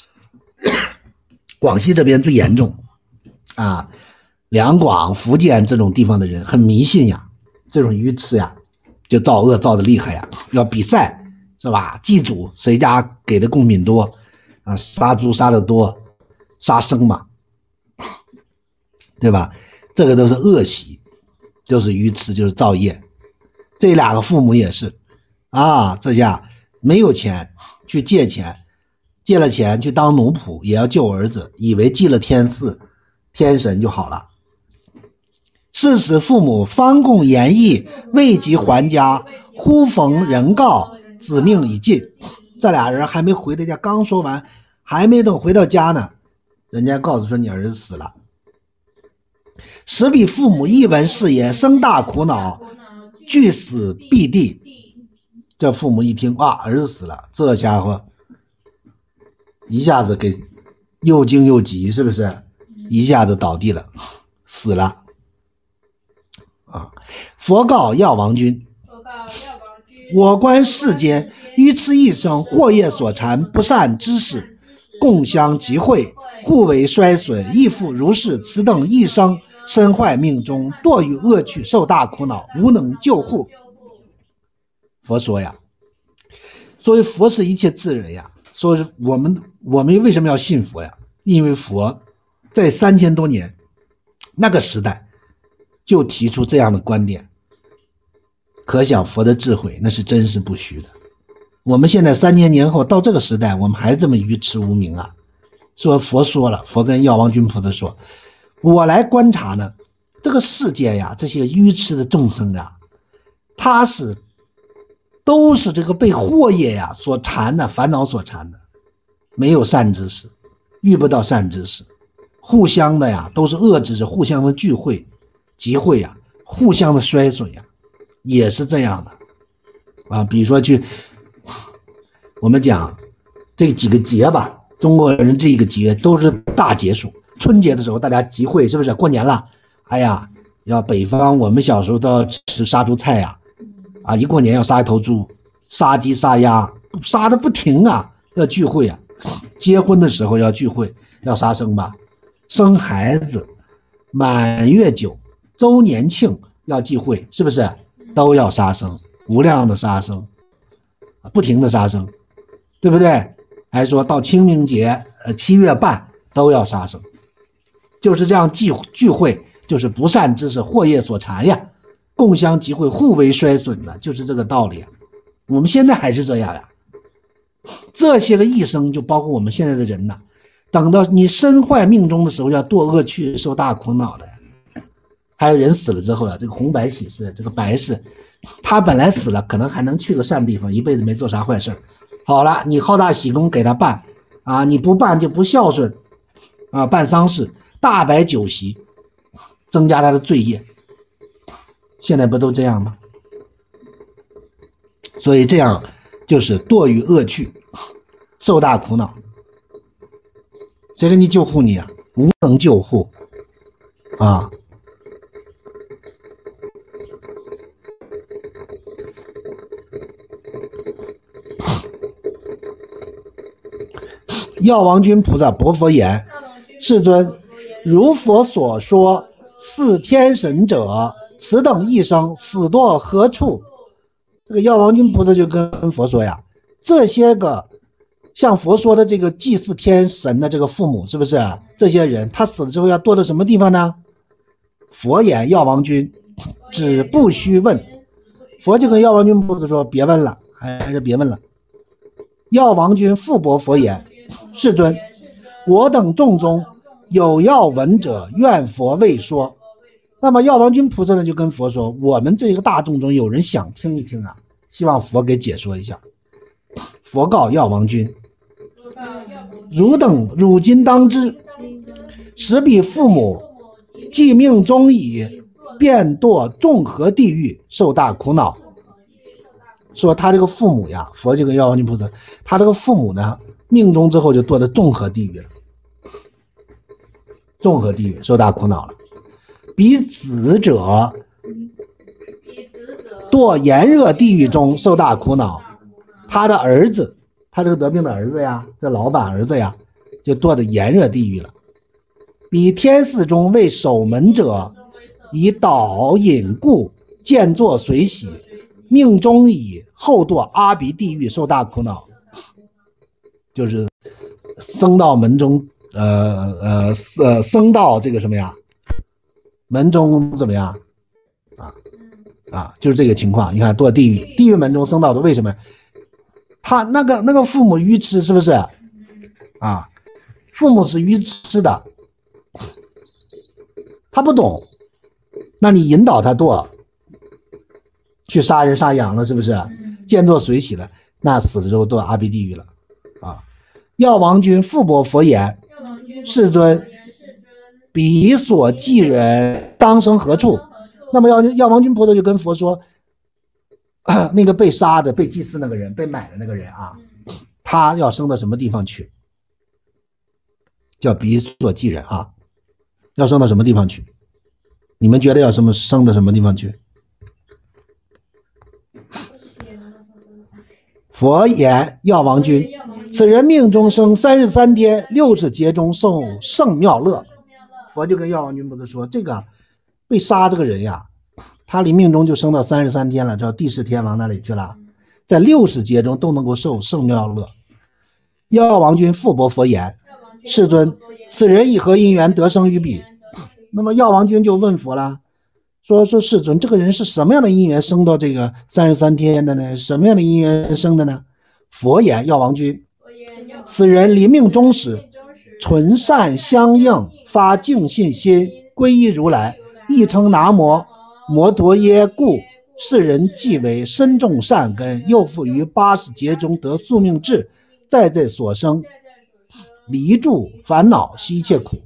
Speaker 1: 广西这边最严重两广福建这种地方的人很迷信呀，这种愚痴呀，就造恶造的厉害呀，要比赛，是吧？祭祖谁家给的贡品多杀猪杀的多，杀生嘛，对吧？这个都是恶习，就是愚痴，就是造业。这两个父母也是这下没有钱去借钱，借了钱去当奴仆，也要救儿子，以为祭了天祀天神就好了。是使父母方共言义，未及还家，忽逢人告，子命已尽。这俩人还没回到家，刚说完，还没等回到家呢，人家告诉说你儿子死了。时彼父母一闻是也，生大苦恼，惧死避地。这父母一听儿子死了，这家伙一下子给又惊又急，是不是？一下子倒地了，死了佛告药王君：我观世间愚痴一生，祸业所缠，不善知识，共相集会，互为衰损，亦复如是。此等一生身坏命中，堕于恶趣，受大苦恼，无能救护。佛说呀，所以佛是一切智人呀。所以我们为什么要信佛呀？因为佛在3000多年那个时代就提出这样的观点，可想佛的智慧那是真实不虚的。我们现在3000年后到这个时代，我们还这么愚痴无明说佛说了，佛跟药王君菩萨说，我来观察呢，这个世界呀，这些愚痴的众生啊，都是这个被惑业呀所缠的，烦恼所缠的，没有善知识，遇不到善知识，互相的呀都是恶知识，互相的聚会集会呀，互相的衰损呀，也是这样的啊。比如说我们讲这几个节吧，中国人这个节都是大节数，春节的时候大家集会，是不是过年了？哎呀，要北方我们小时候都要吃杀猪菜呀，一过年要杀一头猪，杀鸡杀鸭，杀的不停啊，要聚会啊。结婚的时候要聚会，要杀生吧，生孩子，满月酒，周年庆要聚会，是不是都要杀生，无量的杀生，不停的杀生，对不对？还说到清明节7月半都要杀生，就是这样聚会，就是不善知识惑业所缠呀，共相集会，互为衰损的，就是这个道理。我们现在还是这样呀，这些个一生就包括我们现在的人呢，等到你身坏命终的时候要堕恶趣，受大苦恼的。还有人死了之后啊，这个红白喜事，这个白事，他本来死了可能还能去个善地方，一辈子没做啥坏事，好了，你好大喜功给他办啊，你不办就不孝顺啊，办丧事大摆酒席，增加他的罪业。现在不都这样吗？所以这样就是堕于恶趣，受大苦恼。谁给你救护你啊？无能救护啊！药王君菩萨薄佛言：世尊，如佛所说，似天神者，此等一生死堕何处？这个药王君菩萨就跟佛说呀，这些个像佛说的这个祭祀天神的这个父母，是不是这些人他死了之后要堕到什么地方呢？佛言：药王君，只不须问。佛就跟药王君菩萨说，别问了，还是别问了。药王君复薄佛言：世尊，我等众中有要闻者，愿佛未说。那么药王君菩萨呢就跟佛说，我们这个大众中有人想听一听啊，希望佛给解说一下。佛告药王君：汝今当知，使彼父母既命终矣，便堕众合地狱，受大苦恼。说他这个父母呀，佛就跟药王君菩萨，他这个父母呢命中之后就堕到众合地狱了，众合地狱受大苦恼了。彼子者堕炎热地狱中受大苦恼，他的儿子，他这个得病的儿子呀，这老板儿子呀，就堕到炎热地狱了。彼天寺中为守门者，以导引故，见作随喜，命中以后堕阿鼻地狱，受大苦恼。就是僧道门中僧道这个什么呀，门中怎么样就是这个情况。你看堕地狱，地狱门中僧道的，为什么他那个父母愚痴，是不是父母是愚痴的，他不懂，那你引导他堕去杀人杀羊了，是不是见作随喜了，那死了之后堕阿鼻地狱了药王君复薄佛言：世尊，彼所记人当生何处？那么药王君菩萨就跟佛说，那个被杀的被祭祀那个人，被买的那个人他要升到什么地方去？叫彼所记人要升到什么地方去？你们觉得要升到什么地方去？佛言：药王君，此人命中生33天，60劫中受圣妙乐。佛就跟药王君菩萨说，这个被杀这个人呀，他离命中就升到33天了，叫帝释天王那里去了，在60劫中都能够受圣妙乐。药王君复薄佛言：世尊，此人以何因缘得生于彼？那么药王君就问佛了，说世尊，这个人是什么样的因缘生到这个33天的呢？什么样的因缘生的呢？佛言：药王君，此人离命终时， 纯善相应，发净信心，皈依如来，亦称南无摩多耶故。世人既为深种善根，又复于80劫中得宿命智，在这所生，离住烦恼，息一切苦。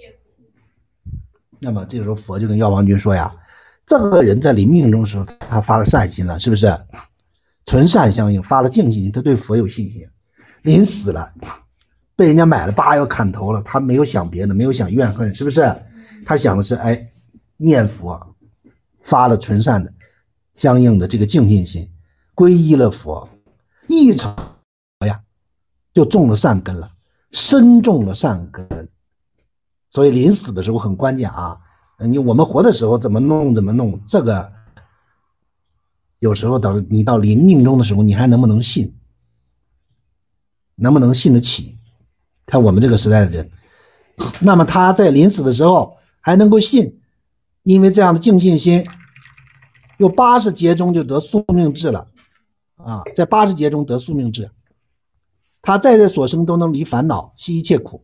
Speaker 1: 那么这个时候佛就跟药王君说呀，这个人在临命终的时候，他发了善心了，是不是？纯善相应，发了净信心，他对佛有信心。临死了，被人家买了8要砍头了，他没有想别的，没有想怨恨，是不是？他想的是，哎，念佛，发了纯善的相应的这个净信心，皈依了佛，一成呀，就种了善根了，深种了善根。所以临死的时候很关键啊，我们活的时候怎么弄，这个有时候等你到临命终的时候，你还能不能信，能不能信得起？看我们这个时代的人，那么他在临死的时候还能够信，因为这样的净信心，有80劫中就得宿命智了啊，在80劫中得宿命智，他在这所生都能离烦恼，息一切苦。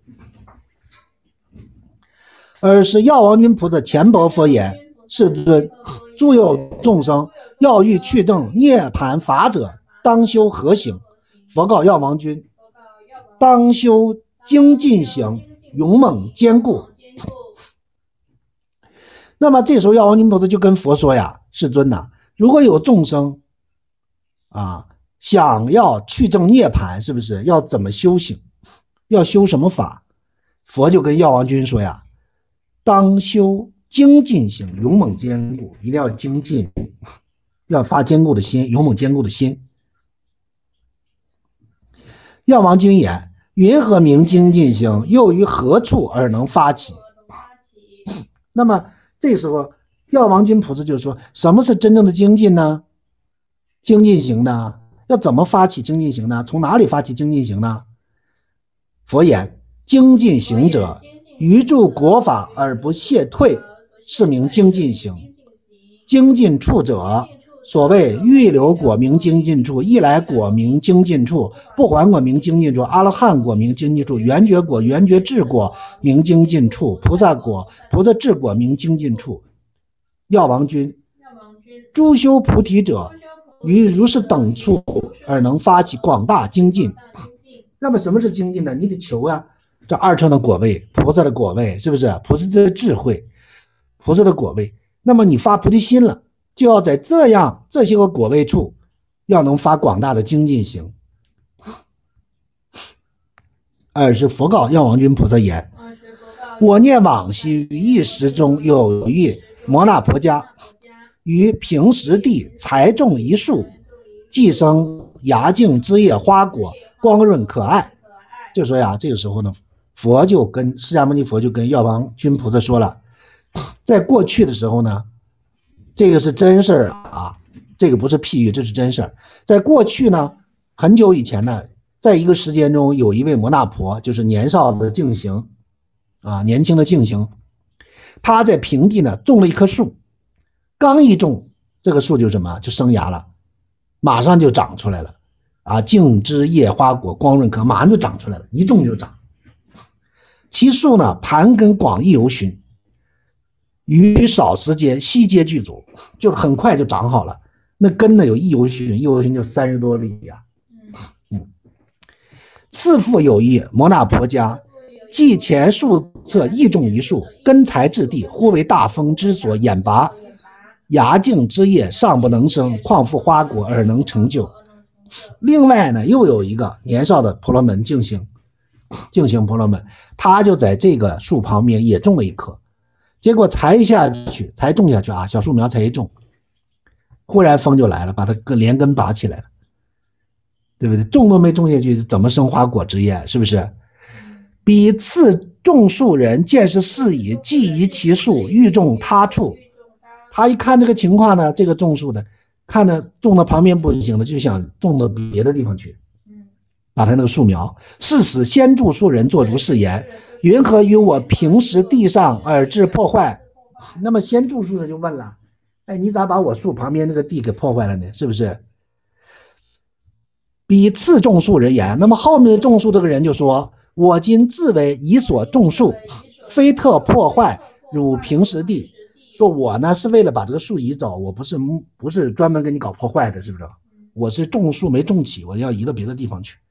Speaker 1: 而是药王君菩萨前薄佛言：世尊，诸有众生要欲去证涅盘法者，当修何行？佛告药王君：当修精进行，勇猛坚固。那么这时候药王君菩萨就跟佛说呀，世尊呐，如果有众生啊想要去证涅盘，是不是要怎么修行？要修什么法？佛就跟药王君说呀，当修精进行，勇猛坚固，一定要精进，要发坚固的心，勇猛坚固的心。药王君言：云何名精进行？又于何处而能发起？那么这时候药王君菩萨就说，什么是真正的精进呢？精进行呢？要怎么发起精进行呢？从哪里发起精进行呢？佛言：精进行者，于住国法而不懈退，是名精进行。精进处者，所谓欲留果名精进处，一来果名精进处，不还果名精进处，阿罗汉果名精进处，圆觉果圆觉智果名精进处，菩萨果菩萨智果名精进处。药王君，诸修菩提者，于如是等处而能发起广大精进。那么什么是精进呢？你得求啊，这二乘的果位，菩萨的果位，是不是？菩萨的智慧，菩萨的果位。那么你发菩提心了，就要在这些个果位处，要能发广大的精进行。二是佛告药王君菩萨言：我念往昔于一时中有一摩那婆家，于平时地栽种一树，既生芽茎枝叶花果，光润可爱。就说呀，这个时候呢，释迦牟尼佛就跟药王君菩萨说了，在过去的时候呢，这个是真事啊，这个不是譬喻，这是真事。在过去呢，很久以前呢，在一个时间中，有一位摩那婆，就是年少的净行啊，年轻的净行，他在平地呢种了一棵树，刚一种，这个树就什么，就生芽了，马上就长出来了啊，茎枝叶花果光润可，马上就长出来了，一种就长。其树呢，盘根广，意犹寻，于少时间悉皆具足，就是很快就长好了。那根呢有意犹寻，意犹寻就30多里呀。次复有一摩那婆家，既前树侧亦种一树，根才至地，忽为大风之所掩拔，芽茎枝叶尚不能生，况复花果而能成就。另外呢，又有一个年少的婆罗门净行婆罗门，他就在这个树旁边也种了一棵，结果才种下去啊，小树苗才一种，忽然风就来了，把它连根拔起来了，对不对？种都没种下去，怎么生花果枝叶？是不是？彼次种树人见是事矣，即移其树，欲种他处。他一看这个情况呢，这个种树的看着种到旁边不行了，就想种到别的地方去，把他那个树苗。是使先种树人做如是言：云何于我平时地上而致破坏？那么先种树人就问了，哎，你咋把我树旁边那个地给破坏了呢？是不是？彼次种树人言，那么后面种树这个人就说： 我今自为以所种树，非特破坏汝平时地。说我呢是为了把这个树移走，我不是专门给你搞破坏的，是不是？我是种树没种起，我要移到别的地方去。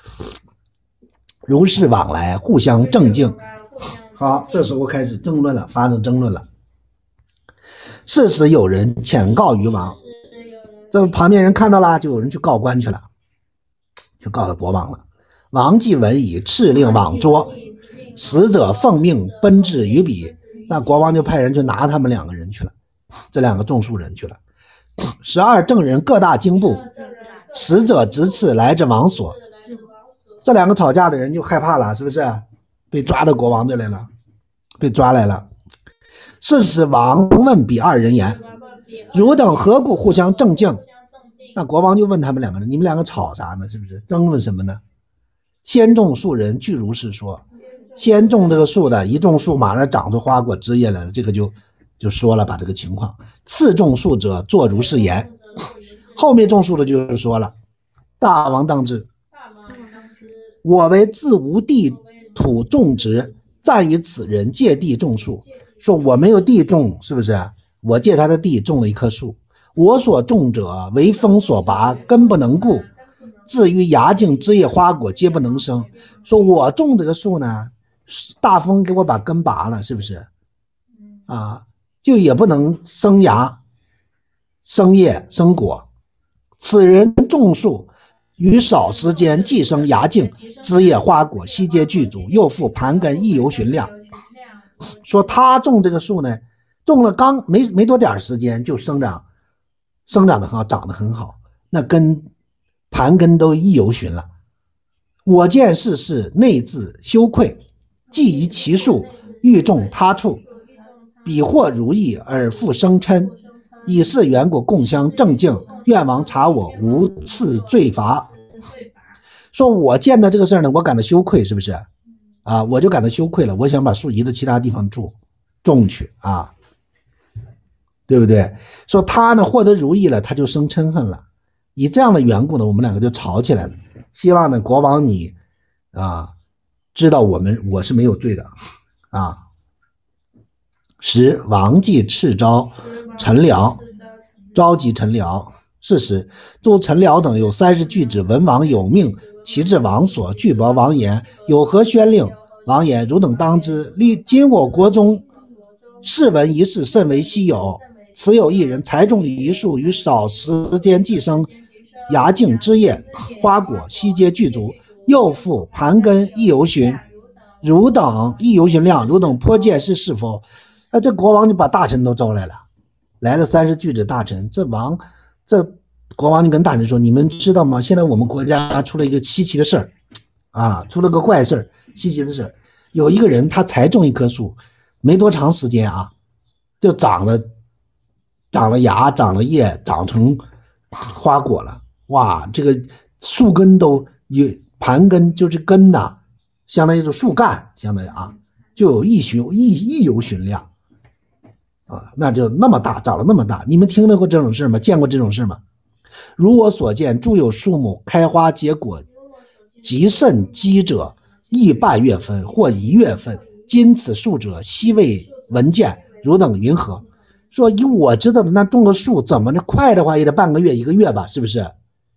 Speaker 1: 如是往来，互相正竞。好，这时候开始争论了，发生争论了。是时有人遣告于王，这旁边人看到了，就有人去告官去了，就告到国王了。王既闻已，敕令往捉，使者奉命奔至于彼。那国王就派人去拿他们2个人去了，这2个种树人去了。12证人各大惊怖，使者直刺来至王所。这2个吵架的人就害怕了，是不是？被抓到国王这来了，被抓来了。是时王问彼2人言：汝等何故互相争竞？那国王就问他们2个人：你们2个吵啥呢？是不是争论什么呢？先种树人据如是说。先种这个树的，一种树马上长出花果枝叶来了，这个就说了把这个情况。次种树者作如是言。后面种树的就是说了：大王当知，我为自无地土种植，暂于此人借地种树。说我没有地种，是不是？我借他的地种了一棵树。我所种者为风所拔，根不能固，至于芽茎枝叶花果皆不能生。说我种这个树呢，大风给我把根拔了，是不是？就也不能生芽生叶生果。此人种树于少时间既生芽茎枝叶花果悉皆具足，又复盘根亦犹寻量。说他种这个树呢，种了刚没多点时间就生长得很好，长得很好，那盘根都亦犹寻了。我见世事内自羞愧，既移其树欲种他处，彼或如意而复生嗔，以是缘故共相正竞，愿王察我无次罪罚。说我见到这个事呢，我感到羞愧，是不是？我就感到羞愧了，我想把树移到其他地方种去啊，对不对？说他呢获得如意了，他就生嗔恨了，以这样的缘故呢，我们2个就吵起来了。希望呢国王你知道我是没有罪的啊。时王既敕召臣僚，召集臣僚。是时诸臣僚等有30具之，闻王有命，其至王所，具报王言：有何宣令？王言：汝等当知，今我国中世闻一事甚为稀有，此有一人才种一树，于少时间既生芽茎枝叶花果悉皆具足，又复盘根亦犹寻。汝等亦犹寻量，汝等颇见是否？这国王就把大臣都招来了，来了30具之大臣。这国王就跟大臣说：你们知道吗？现在我们国家出了一个稀奇的事儿出了个怪事儿，稀奇的事儿。有一个人他才种一棵树，没多长时间就长了芽，长了叶，长成花果了。哇，这个树根都有盘根，就是根相当于是树干，相当于就有亦犹寻量那就那么大，长了那么大。你们听到过这种事吗？见过这种事吗？如我所见，诸有树木开花结果极甚积者，亦半月份或1月份，今此树者悉未闻见，汝等云何？说以我知道的，那种个树怎么的快的话也得半个月1个月吧，是不是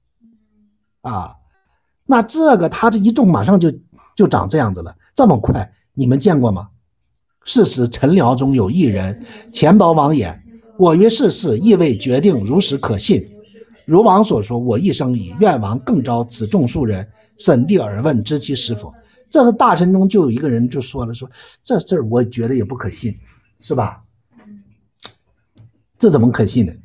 Speaker 1: 那这个他这一种马上就长这样子了，这么快，你们见过吗？是时臣僚中有一人前报王言：我曰世事亦未决定，如实可信。如王所说，我一生矣。愿王更召此种树人，审地而问，知其实否。这个大臣中就有一个人就说了，说这事儿我觉得也不可信，是吧？这怎么可信呢？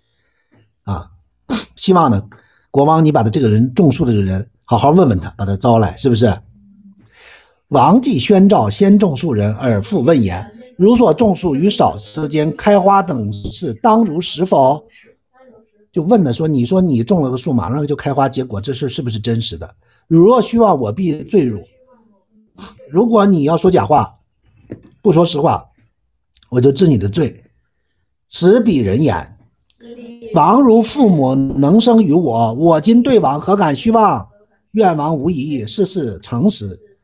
Speaker 1: 希望呢国王你把这个人种树的人好好问问他，把他招来，是不是？王既宣召先种树人，而复问言：如所种树于少时间开花等事，当如实否？就问他说：你说你种了个树，马上就开花结果，这事是不是真实的？汝若虚妄，我必罪汝。如果你要说假话，不说实话，我就治你的罪。使彼人言：王如父母能生于我，我今对王何敢虚妄？愿王无疑，事事诚实。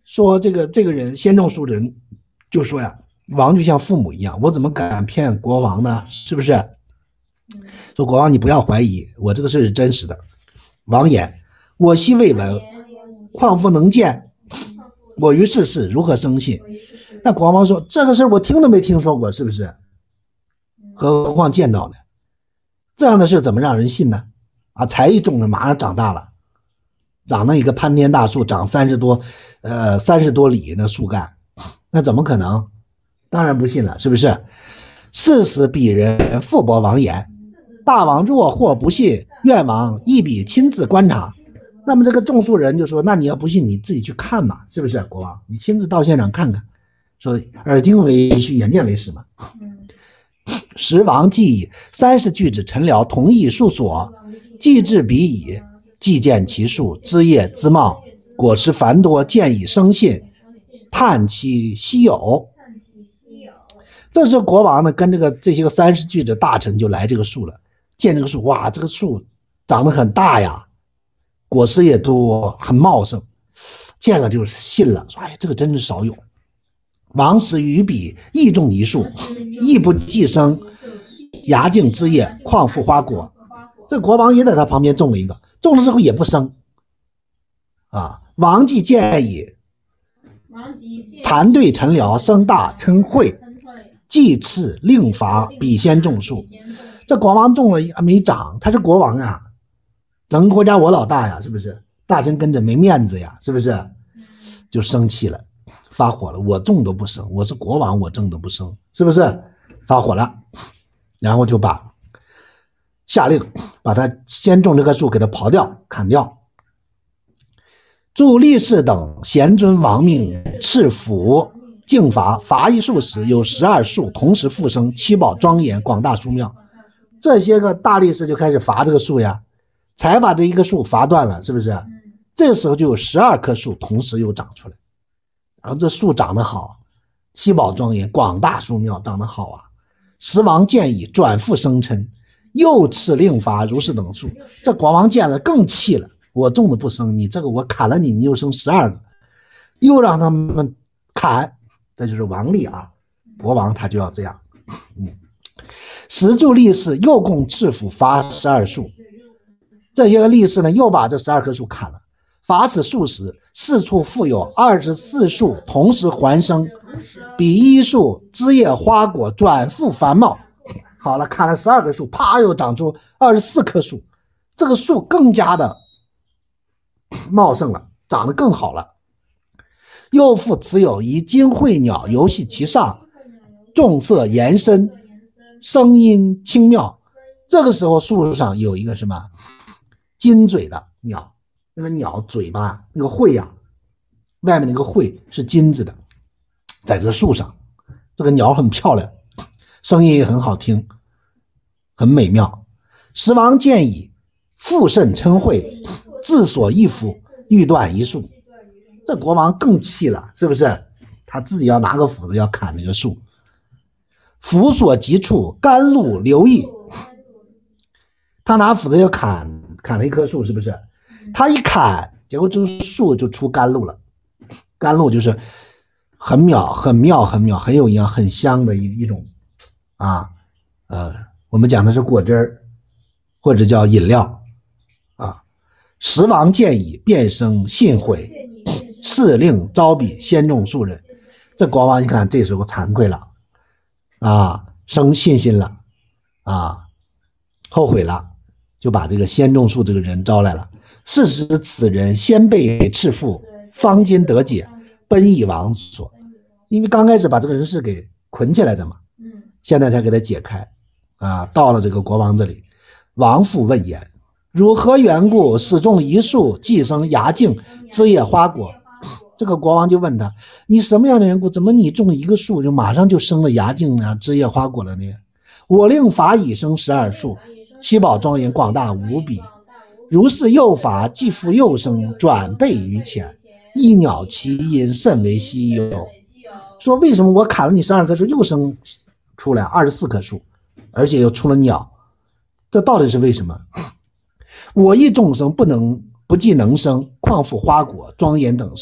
Speaker 1: 说这个人先种树的人就说呀，王就像父母一样，我怎么敢骗国王呢？是不是？说国王你不要怀疑，我这个事是真实的。王言：我昔未闻，况复能见？我于世事如何生信？那国王说这个事我听都没听说过，是不是？何况见到呢？这样的事怎么让人信呢？啊，才一种了，马上长大了，长了一个攀天大树，长30多里那树干，那怎么可能？当然不信了，是不是？事实彼人复驳王言，大王若或不信，愿王一笔亲自观察。那么这个种树人就说，那你要不信你自己去看嘛，是不是？国王你亲自到现场看看，说耳听为虚，眼见为实嘛。时王既以30句子陈辽同意述所，既至彼矣，既见其树枝叶滋茂，果实繁多，见以生信，叹其稀有。这时候国王呢跟这些个30句子大臣就来这个树了，见这个树，哇，这个树长得很大呀，果实也多，很茂盛，见了就是信了，说哎，这个真是少有。王时于彼亦种一树，亦不既生芽茎枝叶，况复花果。这国王也在他旁边种了一个，种了之后也不生啊。王既见矣，蚕对陈辽声大称讳，既敕令罚彼先种树。这国王种了没长，他是国王啊，整个国家我老大呀，是不是？大臣跟着没面子呀，是不是？就生气了，发火了，我种都不生，我是国王，我种都不生，是不是？发火了，然后就下令把他先种这棵树给他刨掉砍掉。诸力士等咸遵王命，敕府敬罚一树时，有12树同时复生，七宝庄严，广大殊妙。这些个大力士就开始罚这个树呀，才把这一个树罚断了，是不是？这个时候就有12棵树同时又长出来，然后这树长得好，七宝庄严，广大殊妙，长得好啊。时王见矣，转复生嗔，又敕令罚如是等数。这国王见了更气了，我种的不生，你这个我砍了你，你又生12个，又让他们砍，这就是王力啊，国王他就要这样。时诸力士又共敕府罚12树，这些个力士呢又把这12棵树砍了，罚此数时，四处复有24树同时还生，彼一树枝叶花果转复繁茂。好了，砍了12棵树，啪又长出24棵树，这个树更加的茂盛了，长得更好了。又复此有一金喙鸟游戏其上，众色延伸，声音轻妙。这个时候树上有一个什么金嘴的鸟，那个鸟嘴巴那个喙呀，外面那个喙是金子的，在这个树上，这个鸟很漂亮，声音也很好听，很美妙。时王见矣，复甚嗔恚，自所一斧，欲断一树。这国王更气了，是不是？他自己要拿个斧子要砍那个树，斧所及处，甘露流溢。他拿斧子要砍了一棵树，是不是？他一砍，结果这树就出甘露了。甘露就是很妙、很有营养、很香的一种啊，我们讲的是果汁儿，或者叫饮料啊。时王见矣，便生信悔，敕令招彼先种树人。这国王一看，这时候惭愧了啊，生信心了啊，后悔了，就把这个先种树这个人招来了。是时此人先被敕复，方今得解，奔以王所。因为刚开始把这个人是给捆起来的嘛，现在才给他解开啊。到了这个国王这里，王复问言：汝何缘故始种一树，既生芽茎枝叶花果？这个国王就问他，你什么样的缘故，怎么你种一个树就马上就生了芽茎呢，枝叶花果了呢？我令罚已生12树，七宝庄严，广大无比。如是又罚，既复又生，转倍于前，一鸟其音甚为稀有。说为什么我砍了你12棵树，又生出来24棵树，而且又出了鸟？这到底是为什么？我亦众生不计能生，况复花果庄严等事。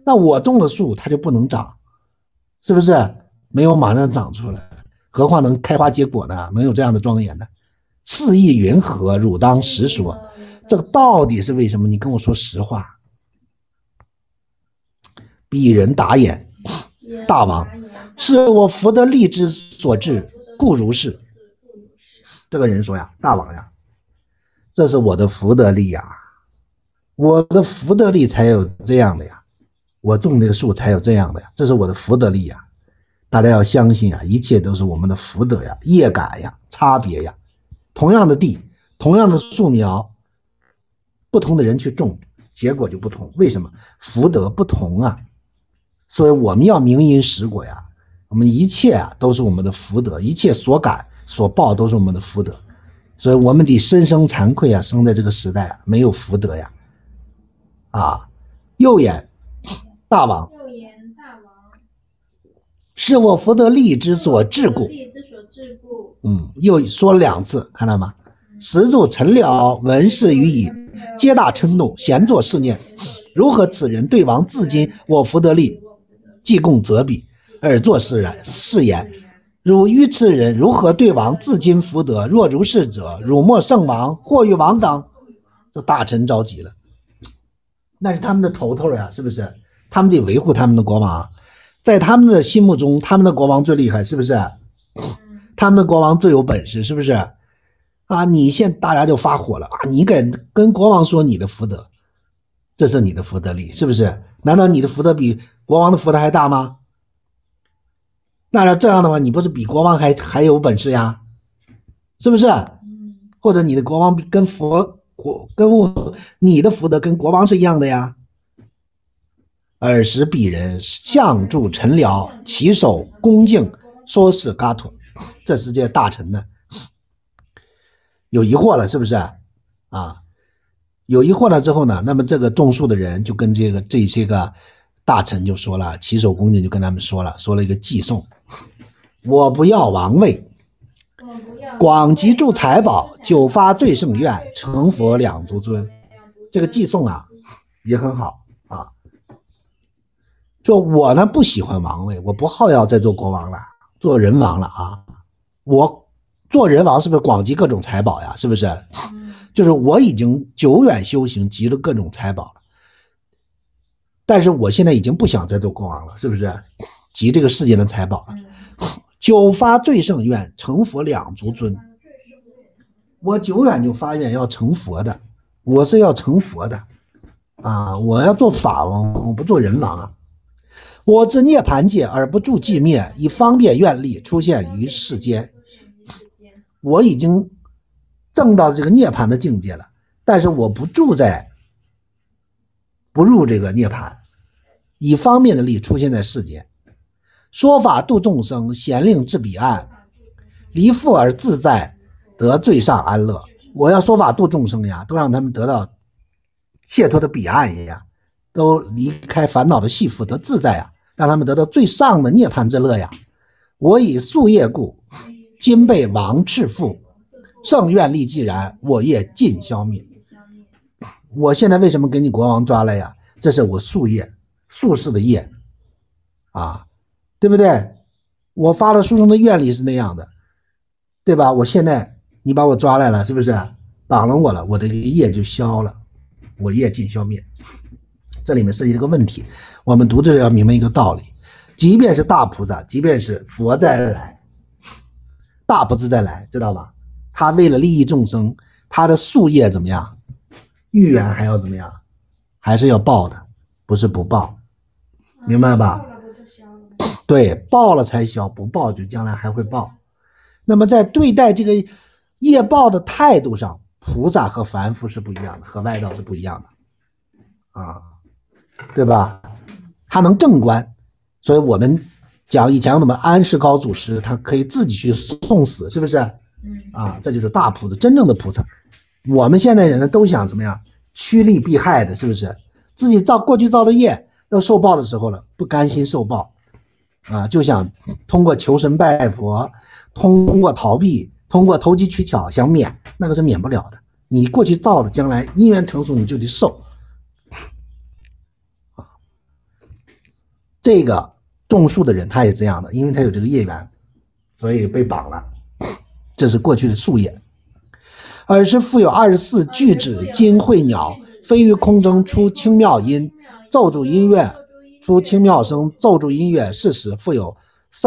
Speaker 1: 那我种的树它就不能长，是不是？没有马上长出来，何况能开花结果呢？能有这样的庄严呢？四意云何，汝当实说。这个到底是为什么？你跟我说实话。鄙人答言：大王，是我福德力之所至，故如是。这个人说呀，大王呀，这是我的福德力呀，我的福德力才有这样的呀，我种这个树才有这样的呀，这是我的福德力呀。大家要相信啊，一切都是我们的福德呀、业感呀、差别呀。同样的地，同样的树苗，不同的人去种，结果就不同。为什么？福德不同啊。所以我们要明因实果呀，我们一切啊都是我们的福德，一切所感所报都是我们的福德。所以我们得深生惭愧啊，生在这个时代啊，没有福德呀。啊，又言大王，是我福德力之所至故。又说了2次，看到吗？时住臣僚闻事于矣，皆大嗔怒，闲坐是念：如何此人对王自今我福德力，既共责彼，而作是言：汝愚痴人，如何对王自今福德？若如是者，汝莫胜王，或与王当。这大臣着急了，那是他们的头头呀，是不是？他们得维护他们的国王，在他们的心目中，他们的国王最厉害，是不是？他们的国王最有本事，是不是？啊，你现大家就发火了啊！你跟国王说你的福德，这是你的福德力，是不是？难道你的福德比国王的福德还大吗？那要这样的话，你不是比国王还有本事呀？是不是？或者你的国王跟你的福德跟国王是一样的呀？尔时鄙人相助臣僚，起手恭敬，说是嘎妥。这时这大臣呢有疑惑了，是不是啊？有疑惑了之后呢，那么这个种树的人就跟这些个大臣就说了，起手恭敬就跟他们说了一个寄送：我不要王位，广集诸财宝，久发最胜愿，成佛两足尊。这个寄送啊也很好啊，说我呢不喜欢王位，我不好要再做国王了，做人王了啊。我做人王是不是广集各种财宝呀？是不是？就是我已经久远修行，集了各种财宝了，但是我现在已经不想再做国王了，是不是？集这个世界的财宝了。久发最胜愿，成佛两足尊。我久远就发愿要成佛的，我是要成佛的啊！我要做法王，我不做人王啊！我知涅槃界而不住寂灭，以方便愿力出现于世间。我已经证到这个涅槃的境界了，但是我不入这个涅槃，以方便的力出现在世间，说法度众生，咸令至彼岸，离父而自在，得最上安乐。我要说法度众生呀，都让他们得到解脱的彼岸呀，都离开烦恼的系缚，得自在呀，让他们得到最上的涅槃之乐呀。我以夙业故，今被王敕复，圣愿力既然，我业尽消灭。我现在为什么给你国王抓来呀？这是我夙业，夙世的业啊，对不对？我发了书中的愿力是那样的，对吧？我现在你把我抓来了，是不是绑了我了？我的业就消了，我业尽消灭。这里面涉及这个问题，我们读者要明白一个道理，即便是大菩萨，即便是佛再来，大菩萨再来，知道吧？他为了利益众生，他的夙业怎么样？欲缘还要怎么样？还是要报的，不是不报，明白吧？对，报了才消，不报就将来还会报。那么在对待这个业报的态度上，菩萨和凡夫是不一样的，和外道是不一样的啊，对吧？他能正观，所以我们讲以前我们安世高祖师，他可以自己去送死，是不是啊？这就是大菩萨，真正的菩萨。我们现代人呢都想怎么样趋利避害的，是不是？自己过去造的业要受报的时候了，不甘心受报啊，就想通过求神拜佛，通过逃避，通过投机取巧想免，那个是免不了的。你过去造的，将来因缘成熟你就得受啊。 这个种树的人他也这样的，因为他有这个业缘，所以被绑了。这是过去的树业。尔时复有24巨指金喙鸟，飞于空中，出清妙音，奏助音乐，出清妙声，奏助音乐。是时复有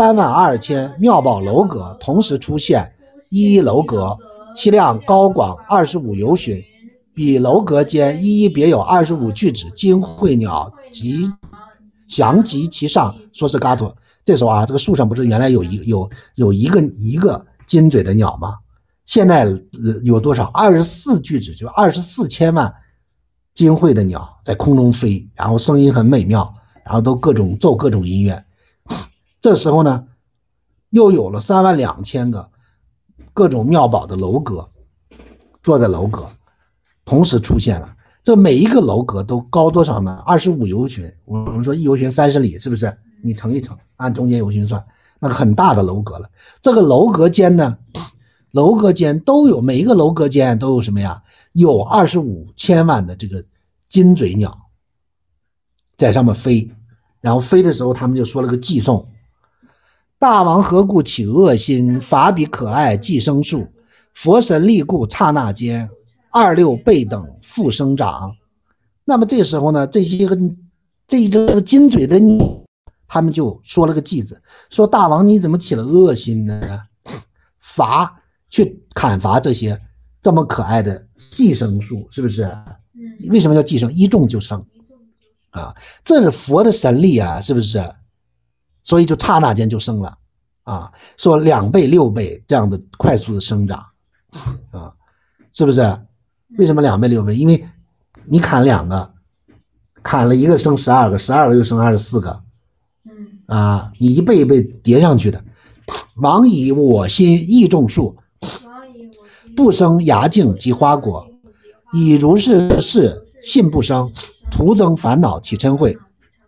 Speaker 1: 32000妙宝楼阁同时出现，一一楼阁，其量高广25由旬，比楼阁间一一别有25巨指金喙鸟，及翔集其上，说是嘎陀。这时候啊，这个树上不是原来有一个金嘴的鸟吗？现在有多少？24巨指，就24千万金喙的鸟在空中飞，然后声音很美妙，然后都奏各种音乐。这时候呢，又有了32000个各种妙宝的楼阁，坐在楼阁同时出现了。这每一个楼阁都高多少呢？25由旬。我们说1由旬30里，是不是？你乘一乘，按中间由旬算，那个很大的楼阁了。这个楼阁间呢，楼阁间都有，每一个楼阁间都有什么呀？有25千万的这个金嘴鸟在上面飞，然后飞的时候他们就说了个偈颂：大王何故起恶心，法比可爱寄生树，佛神力故刹那间，26倍等复生长。那么这时候呢，这个金嘴的鸟，他们就说了个偈子，说大王你怎么起了恶心呢？伐去砍伐这些这么可爱的寄生树，是不是？为什么叫寄生？一种就生啊，这是佛的神力啊，是不是？所以就刹那间就生了啊，说2倍6倍这样的快速的生长啊，是不是？为什么2倍6倍？因为你砍2个，砍了一个生12个，12个又生24个啊，你一倍一倍叠上去的。王以我心亦种树，不生芽茎及花果，以如是事信不生，徒增烦恼起嗔恚。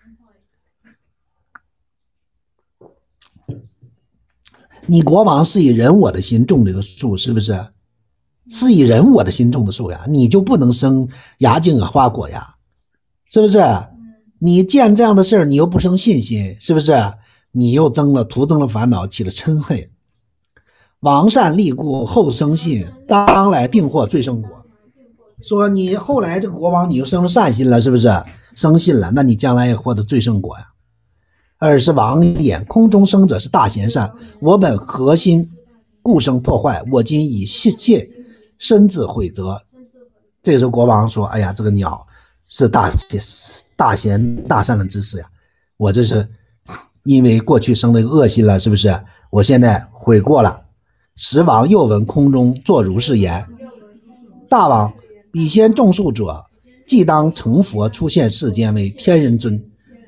Speaker 1: 你国王是以人我的心种这个树，是不是？是以人我的心种的树呀，你就不能生芽茎啊花果呀，是不是？你见这样的事儿，你又不生信心，是不是？你又徒增了烦恼，起了嗔恚。王善立故后生信，当来定获最胜果。说你后来这个国王你又生了善心了，是不是？生信了，那你将来也获得最胜果呀。二是王言，空中生者是大贤善，我本核心故生破坏，我今以谢身自毁则。这时候国王说，哎呀，这个鸟是大贤大善的之士呀，我这是因为过去生了恶心了，是不是？我现在悔过了。时王又闻空中作如是言，大王，彼先种树者，既当成佛出现世间为天人尊。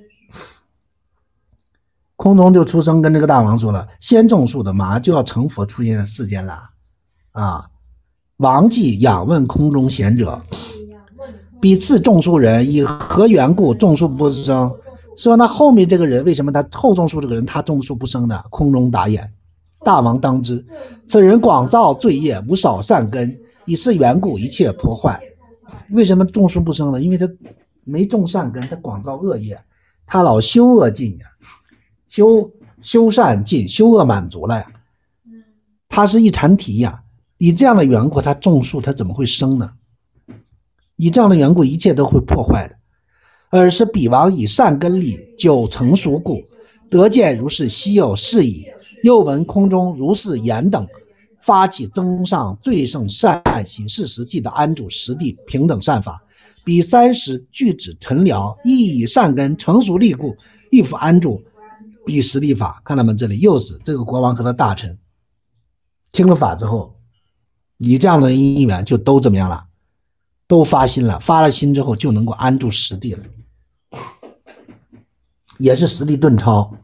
Speaker 1: 空中就出声跟这个大王说了，先种树的马上就要成佛出现在世间了啊！王既仰问空中贤者，彼次种树人以何缘故种树不生？说那后面这个人为什么他后种树这个人他种树不生呢？空中答言，大王当知，此人广造罪业，无少善根，以是缘故一切破坏。为什么种树不生呢？因为他没种善根，他广造恶业，他老修恶尽呀，修善尽，修恶满足了呀，他是一禅体呀。以这样的缘故，他种树他怎么会生呢？以这样的缘故，一切都会破坏的。而是彼王以善根力久成熟故，得见如是稀有是矣。又闻空中如是言等，发起增上最胜善行，是时记得安住实地平等善法。彼30具指陈辽，亦以善根成熟力故，亦复安住彼实地法。看到吗？这里又是这个国王和他大臣听了法之后，以这样的因缘就都怎么样了？都发心了，发了心之后就能够安住实地了，也是实地顿超。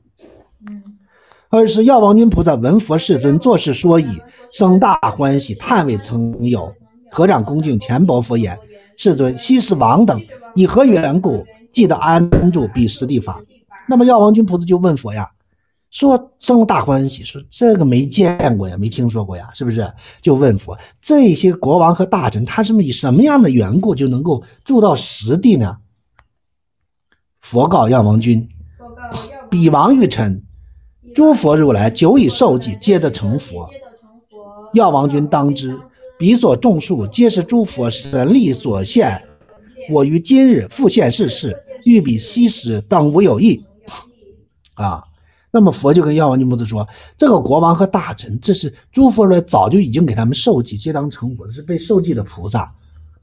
Speaker 1: 二是药王君菩萨闻佛世尊作是说已，生大欢喜，叹未曾有，合掌恭敬前薄佛言，世尊，昔是王等以何缘故记得安住彼实地法？那么药王君菩萨就问佛呀，说生大欢喜，说这个没见过呀，没听说过呀，是不是？就问佛，这些国王和大臣他是以什么样的缘故就能够住到实地呢？佛告药王君， 彼王于臣，诸佛如来久已受记，皆得成佛。药王君当知，彼所种树，皆是诸佛神力所现。我于今日复现世事，欲比昔时，等无有异。那么佛就跟药王君菩萨说，这个国王和大臣，这是诸佛如来早就已经给他们受记，皆当成佛，是被受记的菩萨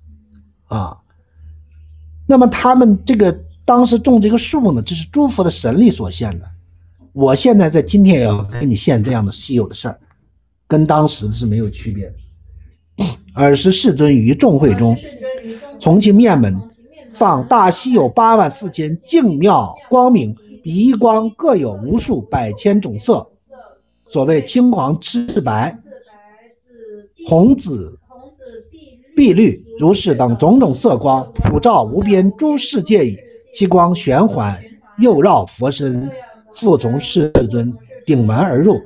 Speaker 1: 那么他们这个当时种这个树呢，这是诸佛的神力所现的。我现在在今天也要给你现这样的稀有的事儿，跟当时是没有区别的。尔时世尊于众会中，从其面门放大稀有84000净妙光明，彼一光各有无数百千种色，所谓青黄赤白红紫碧绿，如是等种种色光，普照无边诸世界矣。其光旋环又绕佛身，复从世尊顶门而入。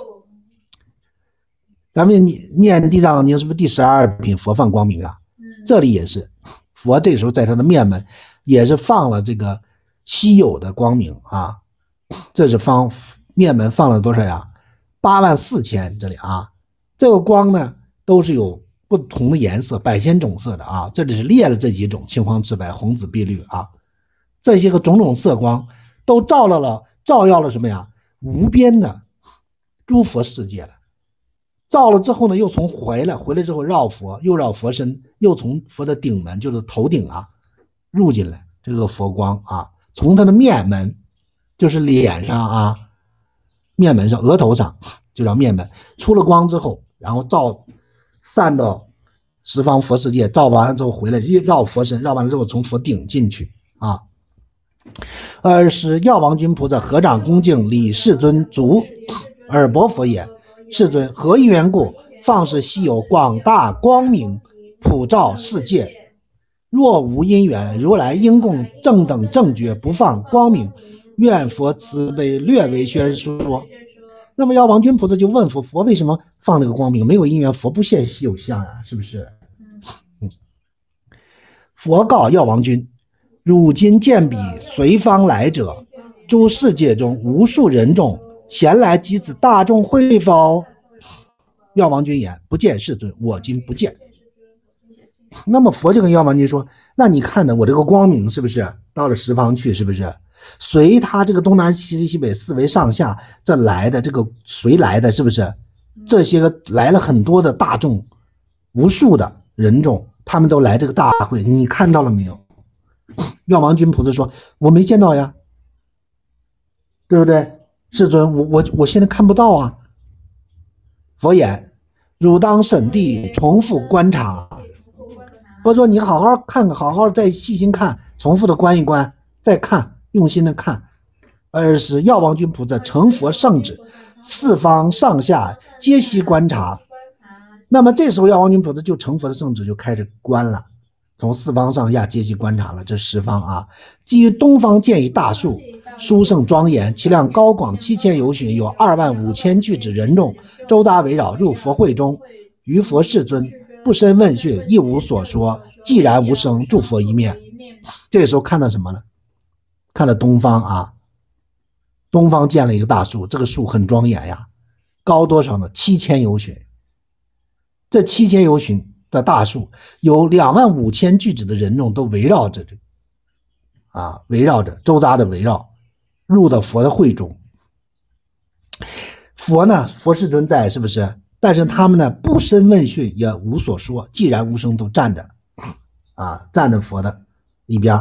Speaker 1: 咱们念地藏经是不是第12品佛放光明啊？这里也是佛这时候在他的面门也是放了这个稀有的光明这是面门放了多少呀？84000，这里这个光呢都是有不同的颜色，百千种色的这里是列了这几种，青黄赤白红紫碧绿这些个种种色光都照耀了什么呀？无边的诸佛世界了。照了之后呢，又从回来之后绕佛，又绕佛身，又从佛的顶门，就是头顶入进来这个佛光从他的面门，就是脸上面门上额头上就叫面门，出了光之后，然后散到十方佛世界，照完了之后回来绕佛身，绕完了之后从佛顶进去尔时药王君菩萨合掌恭敬礼世尊足，尔薄佛言：世尊，何因缘故放是稀有广大光明，普照世界？若无因缘，如来应供正等正觉，不放光明，愿佛慈悲略为宣说。那么药王君菩萨就问佛，佛为什么放这个光明？没有因缘，佛不现稀有相是不是？佛告药王君：汝今见彼随方来者，诸世界中无数人众，闲来及此大众会否？药王君言：不见世尊，我今不见。那么佛就跟药王君说，那你看呢，我这个光明是不是到了十方去，是不是随他这个东南西西北四维上下这来的，这个谁来的，是不是这些个来了很多的大众，无数的人众，他们都来这个大会，你看到了没有？药王君菩萨说，我没见到呀，对不对？世尊，我现在看不到佛言：汝当审谛，重复观察。佛说，你好好看看，好好再细心看，重复的观一观，再看，用心的看。尔时药王君菩萨成佛圣旨，四方上下皆悉观察。那么这时候药王君菩萨就成佛的圣旨就开始观了，从四方上下皆悉观察了这十方基于东方见一大树，殊胜庄严，其量高广7000由旬，有25000具指人众，周匝围绕入佛会中，于佛世尊不深问讯，一无所说，寂然无声，诸佛一面。这个时候看到什么呢？看到东方东方见了一个大树，这个树很庄严高多少呢？7000由旬。这7000由旬的大树有25000具指的人众都围绕着围绕着周匝的围绕，入到佛的会中。佛呢，佛世尊在，是不是？但是他们呢不深问讯，也无所说，寂然无声，都站着站在佛的一边。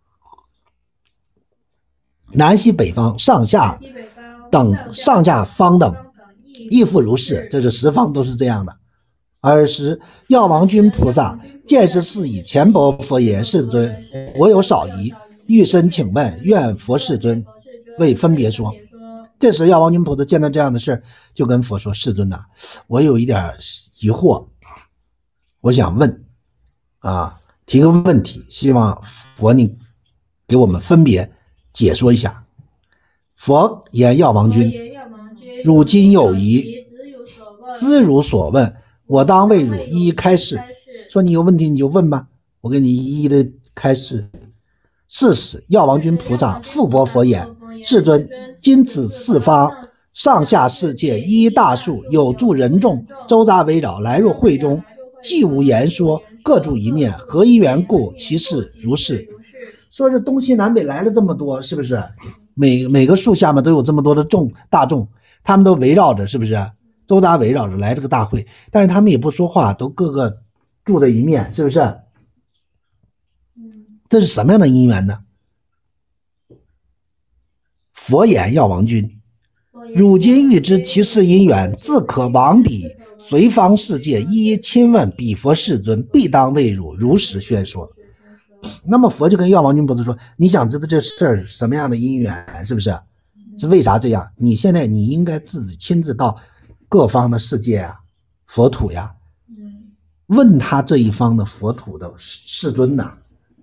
Speaker 1: 南西北方上下等上下方等亦复如是，这是十方都是这样的。尔时药王君菩萨见是事已，前薄佛言：世尊，我有少疑，欲深请问，愿佛世尊为分别说。这时药王君菩萨见到这样的事，就跟佛说：世尊我有一点疑惑，我想问提个问题，希望佛你给我们分别解说一下。佛言：药王君，汝今有疑，兹汝所问，我当为汝一一开示。说你有问题你就问吧，我给你一一的开示。是时药王君菩萨复薄佛言： 世尊，今此四方上下世界一一大数，有住人众，周匝围绕，来入会中，既无言说，各住一面，何以缘故？其事如是。说这东西南北来了这么多，是不是？每个树下面都有这么多的大众，他们都围绕着，是不是？周匝围绕着来这个大会，但是他们也不说话，都各个住在一面，是不是？这是什么样的因缘呢？佛言：药王君，汝今欲知其事因缘，自可往彼随方世界一一亲问彼佛世尊，必当为汝如实宣说。那么佛就跟药王君菩萨说，你想知道这事儿什么样的因缘，是不是？是为啥这样？你现在你应该自己亲自到各方的世界啊，佛土呀，问他这一方的佛土的世尊呐，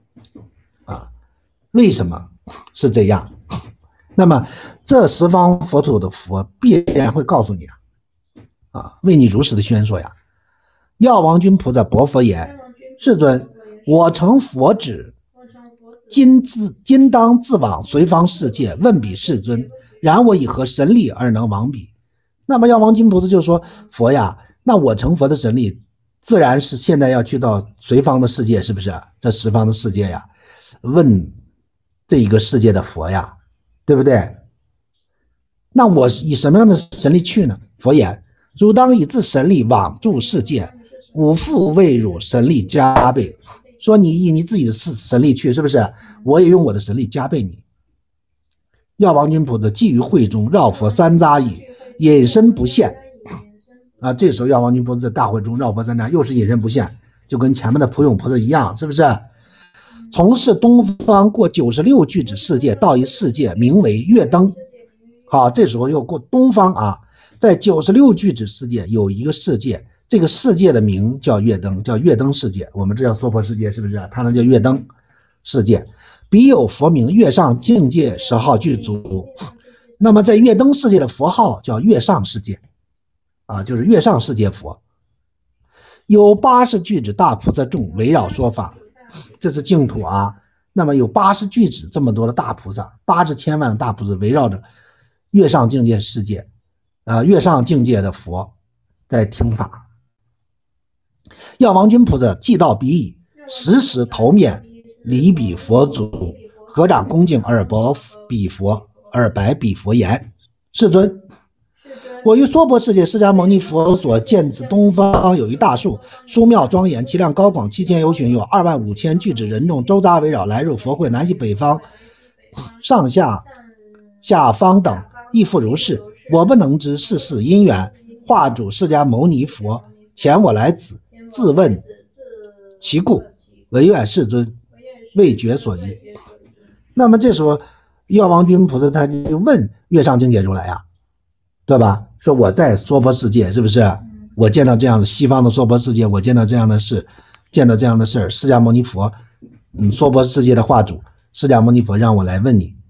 Speaker 1: 为什么是这样？那么这十方佛土的佛必然会告诉你为你如实的宣说呀。药王君菩萨薄佛言：世尊，我承佛旨，今当自往随方世界问彼世尊，然我以何神力而能往彼？那么药王君菩萨就说：佛呀，那我成佛的神力自然是现在要去到随方的世界，是不是？这十方的世界呀，问这一个世界的佛呀，对不对？那我以什么样的神力去呢？佛言：汝当以自神力往住世界，吾复为汝神力加倍。说你以你自己的神力去，是不是？我也用我的神力加倍你。药王君菩萨既于会中绕佛三匝矣，隐身不现这时候药王君菩萨在大会中绕佛三匝，又是隐身不现，就跟前面的普涌菩萨一样，是不是？从事东方过96俱胝世界，到一世界名为月灯。好，这时候又过东方在96俱胝世界有一个世界，这个世界的名叫月灯，叫月灯世界。我们这叫娑婆世界，是不是？它那叫月灯世界。彼有佛名月上境界10号具足。那么在月灯世界的佛号叫月上世界就是月上世界佛。有80俱胝大菩萨众围绕说法，这是净土那么有80俱胝这么多的大菩萨，80千万的大菩萨围绕着月上境界世界月上境界的佛在听法。药王君菩萨既到彼矣，时头面礼彼佛祖，合掌恭敬而白彼佛言：世尊，我于娑婆世界释迦牟尼佛所见此东方有一大树，殊妙庄严，其量高广，7000由旬，有25000俱胝人众，周匝围绕，来入佛会，南西北方上下方等亦复如是。我不能知世事因缘，化主释迦牟尼佛前我来自问其故，唯愿世尊未觉所依。那么这时候药王君菩萨他就问月上境界如来对吧？说我在娑婆世界，是不是？我见到这样的西方的娑婆世界，我见到这样的事，释迦牟尼佛娑婆世界的化主释迦牟尼佛让我来问你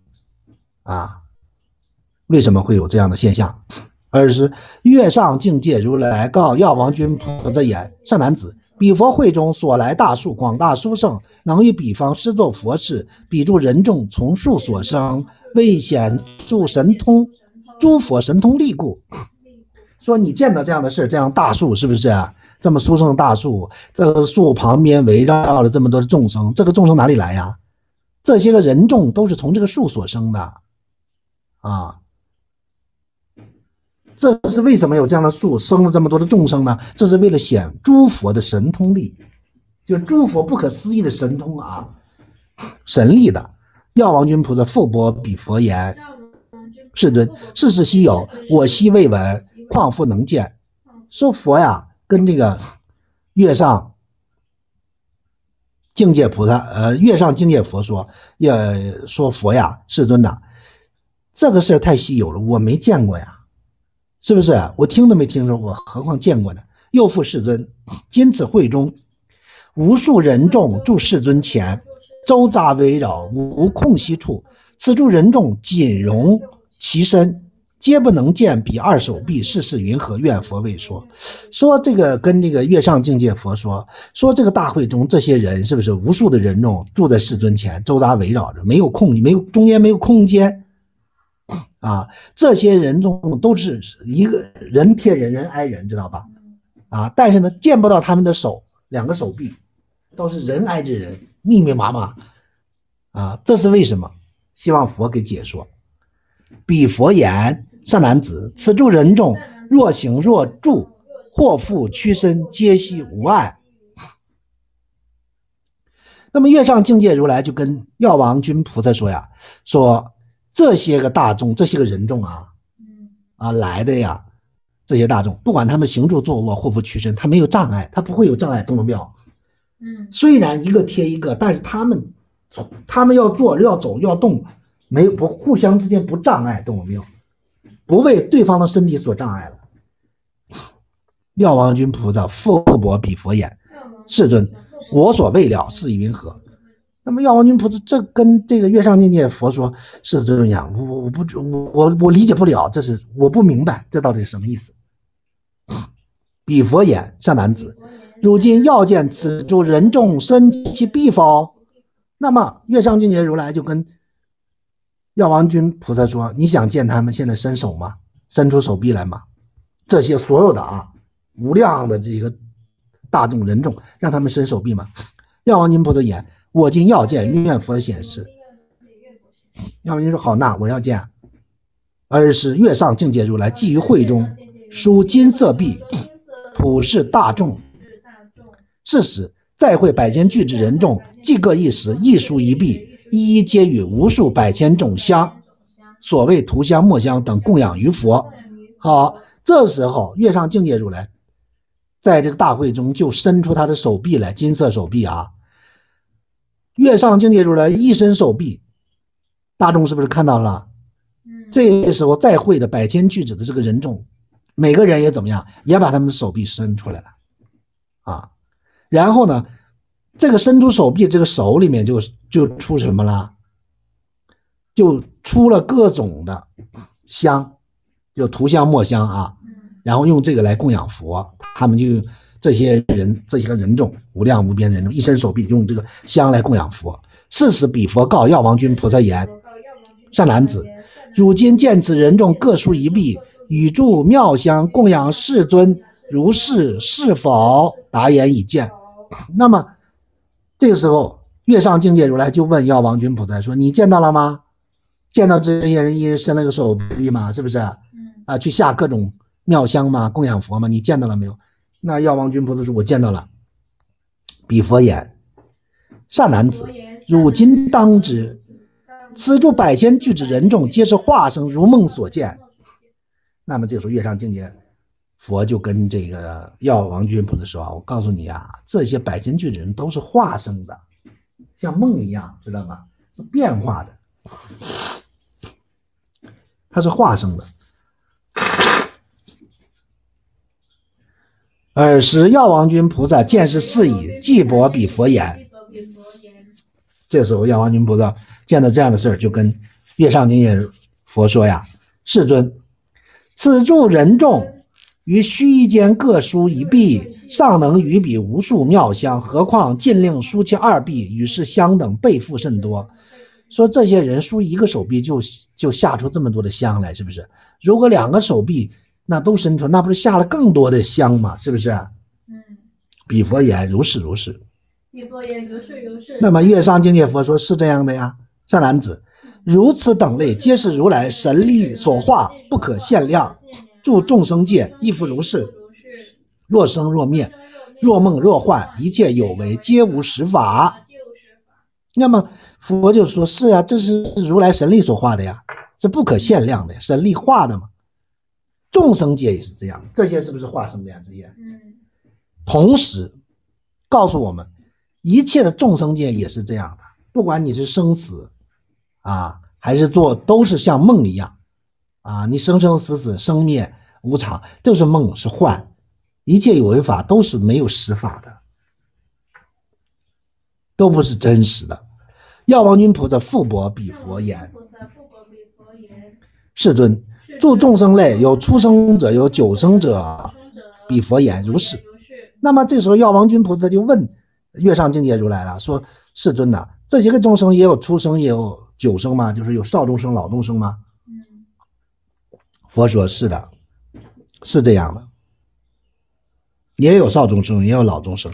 Speaker 1: 为什么会有这样的现象？尔时月上境界如来告药王君菩萨言：善男子，彼佛会中所来大树广大殊胜，能于彼方施作佛事，彼诸人众从树所生，为显诸佛神通力故。说你见到这样的事，这样大树，是不是这么殊胜的大树，这个树旁边围绕了这么多的众生，这个众生哪里来呀？这些个人众都是从这个树所生的这是为什么有这样的树生了这么多的众生呢？这是为了显诸佛的神通力，就是诸佛不可思议的神通神力的。药王君菩萨复驳彼佛言：世尊，世事稀有，我昔未闻，况复能见？说佛跟这个月上境界菩萨月上境界佛说，也说佛世尊这个事太稀有了，我没见过是不是？我听都没听说过，何况见过呢？又复世尊，今此会中无数人众住世尊前，周匝围绕，无空隙处，此诸人众仅容其身，皆不能见彼二手臂，世事云何？愿佛为说。说这个跟这个月上境界佛说这个大会中这些人，是不是无数的人众住在世尊前，周匝围绕着，中间没有空间啊，这些人众都是一个人贴人，人挨人，知道吧？啊，但是呢，见不到他们的手，两个手臂都是人挨着人，密密麻麻啊，这是为什么？希望佛给解说。彼佛言：善男子，此诸人众，若行若住，或复屈身，皆悉无碍。那么月上境界如来就跟药王君菩萨说呀，说这些个大众，这些个人众来的呀，这些大众不管他们行住坐卧或复屈身，他没有障碍，他不会有障碍，懂了没有？虽然一个贴一个，但是他们要坐要走要动，不互相之间不障碍，懂了没有？不为对方的身体所障碍了。药王君菩萨复驳彼佛言：世尊，我所未了，是云何？那么药王君菩萨这跟这个月上境界佛说：世尊呀，我理解不了，我不明白，这到底是什么意思？彼佛言：善男子，如今要见此诸人众身其臂否？那么月上境界如来就跟药王君菩萨说：你想见他们现在伸手吗？伸出手臂来吗？这些所有的无量的这个大众人众，让他们伸手臂吗？药王君菩萨言：我今要见，愿佛显示。药王君说：好，那我要见。而是月上境界如来即于会中书金色币，普示大众。是时再会百千俱之人众，即各一时，一书一币，一一皆与无数百千种香，所谓涂香墨香等供养于佛。好，这时候月上境界如来在这个大会中就伸出他的手臂来，金色手臂月上境界如来一伸手臂，大众是不是看到了？这时候在会的百千俱胝的这个人众，每个人也怎么样，也把他们的手臂伸出来了然后呢，这个伸出手臂，这个手里面就出什么了？就出了各种的香，就涂香墨香然后用这个来供养佛。他们就这些个人众，无量无边人众，一伸手臂用这个香来供养佛。是时彼佛告药王君菩萨言：善男子，如今见此人众各书一币，与诸妙香供养世尊，如是是否？答言已见。那么这个时候月上境界如来就问药王君菩萨说：你见到了吗？见到这些人一人伸了个手臂吗？是不是去下各种妙香吗？供养佛吗？你见到了没有？那药王君菩萨说：我见到了。彼佛言：善男子，汝今当知，此诸百千俱胝人众，皆是化生如梦所见。那么这时候月上境界佛就跟这个药王君菩萨说：我告诉你这些百千俱胝人都是化生的，像梦一样，知道吗？是变化的，它是化生的。尔时药王君菩萨见是事矣，即驳彼佛言。这时候药王君菩萨见到这样的事就跟月上境界佛说呀：世尊，此诸人众于须臾间各书一币，尚能与彼无数妙香，何况尽令书其二臂，与是香等倍复甚多。说这些人书一个手臂就下出这么多的香来，是不是？如果两个手臂那都伸出，那不是下了更多的香吗？是不是？彼佛言：如是如是。那么月上境界佛说：是这样的呀，善男子，如此等类皆是如来神力所化，不可限量，诸众生界亦复如是。若生若灭，若梦若幻，一切有为，皆无实法。那么佛就说：是啊，这是如来神力所化的呀，是不可限量的，神力化的嘛。众生界也是这样，这些是不是化生的呀？这些同时告诉我们，一切的众生界也是这样的，不管你是生死还是都是像梦一样你生生死死，生灭无常，都是梦是幻，一切有为法都是没有实法的，都不是真实的。药王君菩萨复驳彼佛言：世尊，诸众生类有出生者，有久生者。彼佛言：如是。那么这时候药王君菩萨就问月上境界如来了，说：世尊这些个众生也有出生也有久生吗？就是有少众生老众生吗？ 佛说是的，是这样的，也有少众生，也有老众生。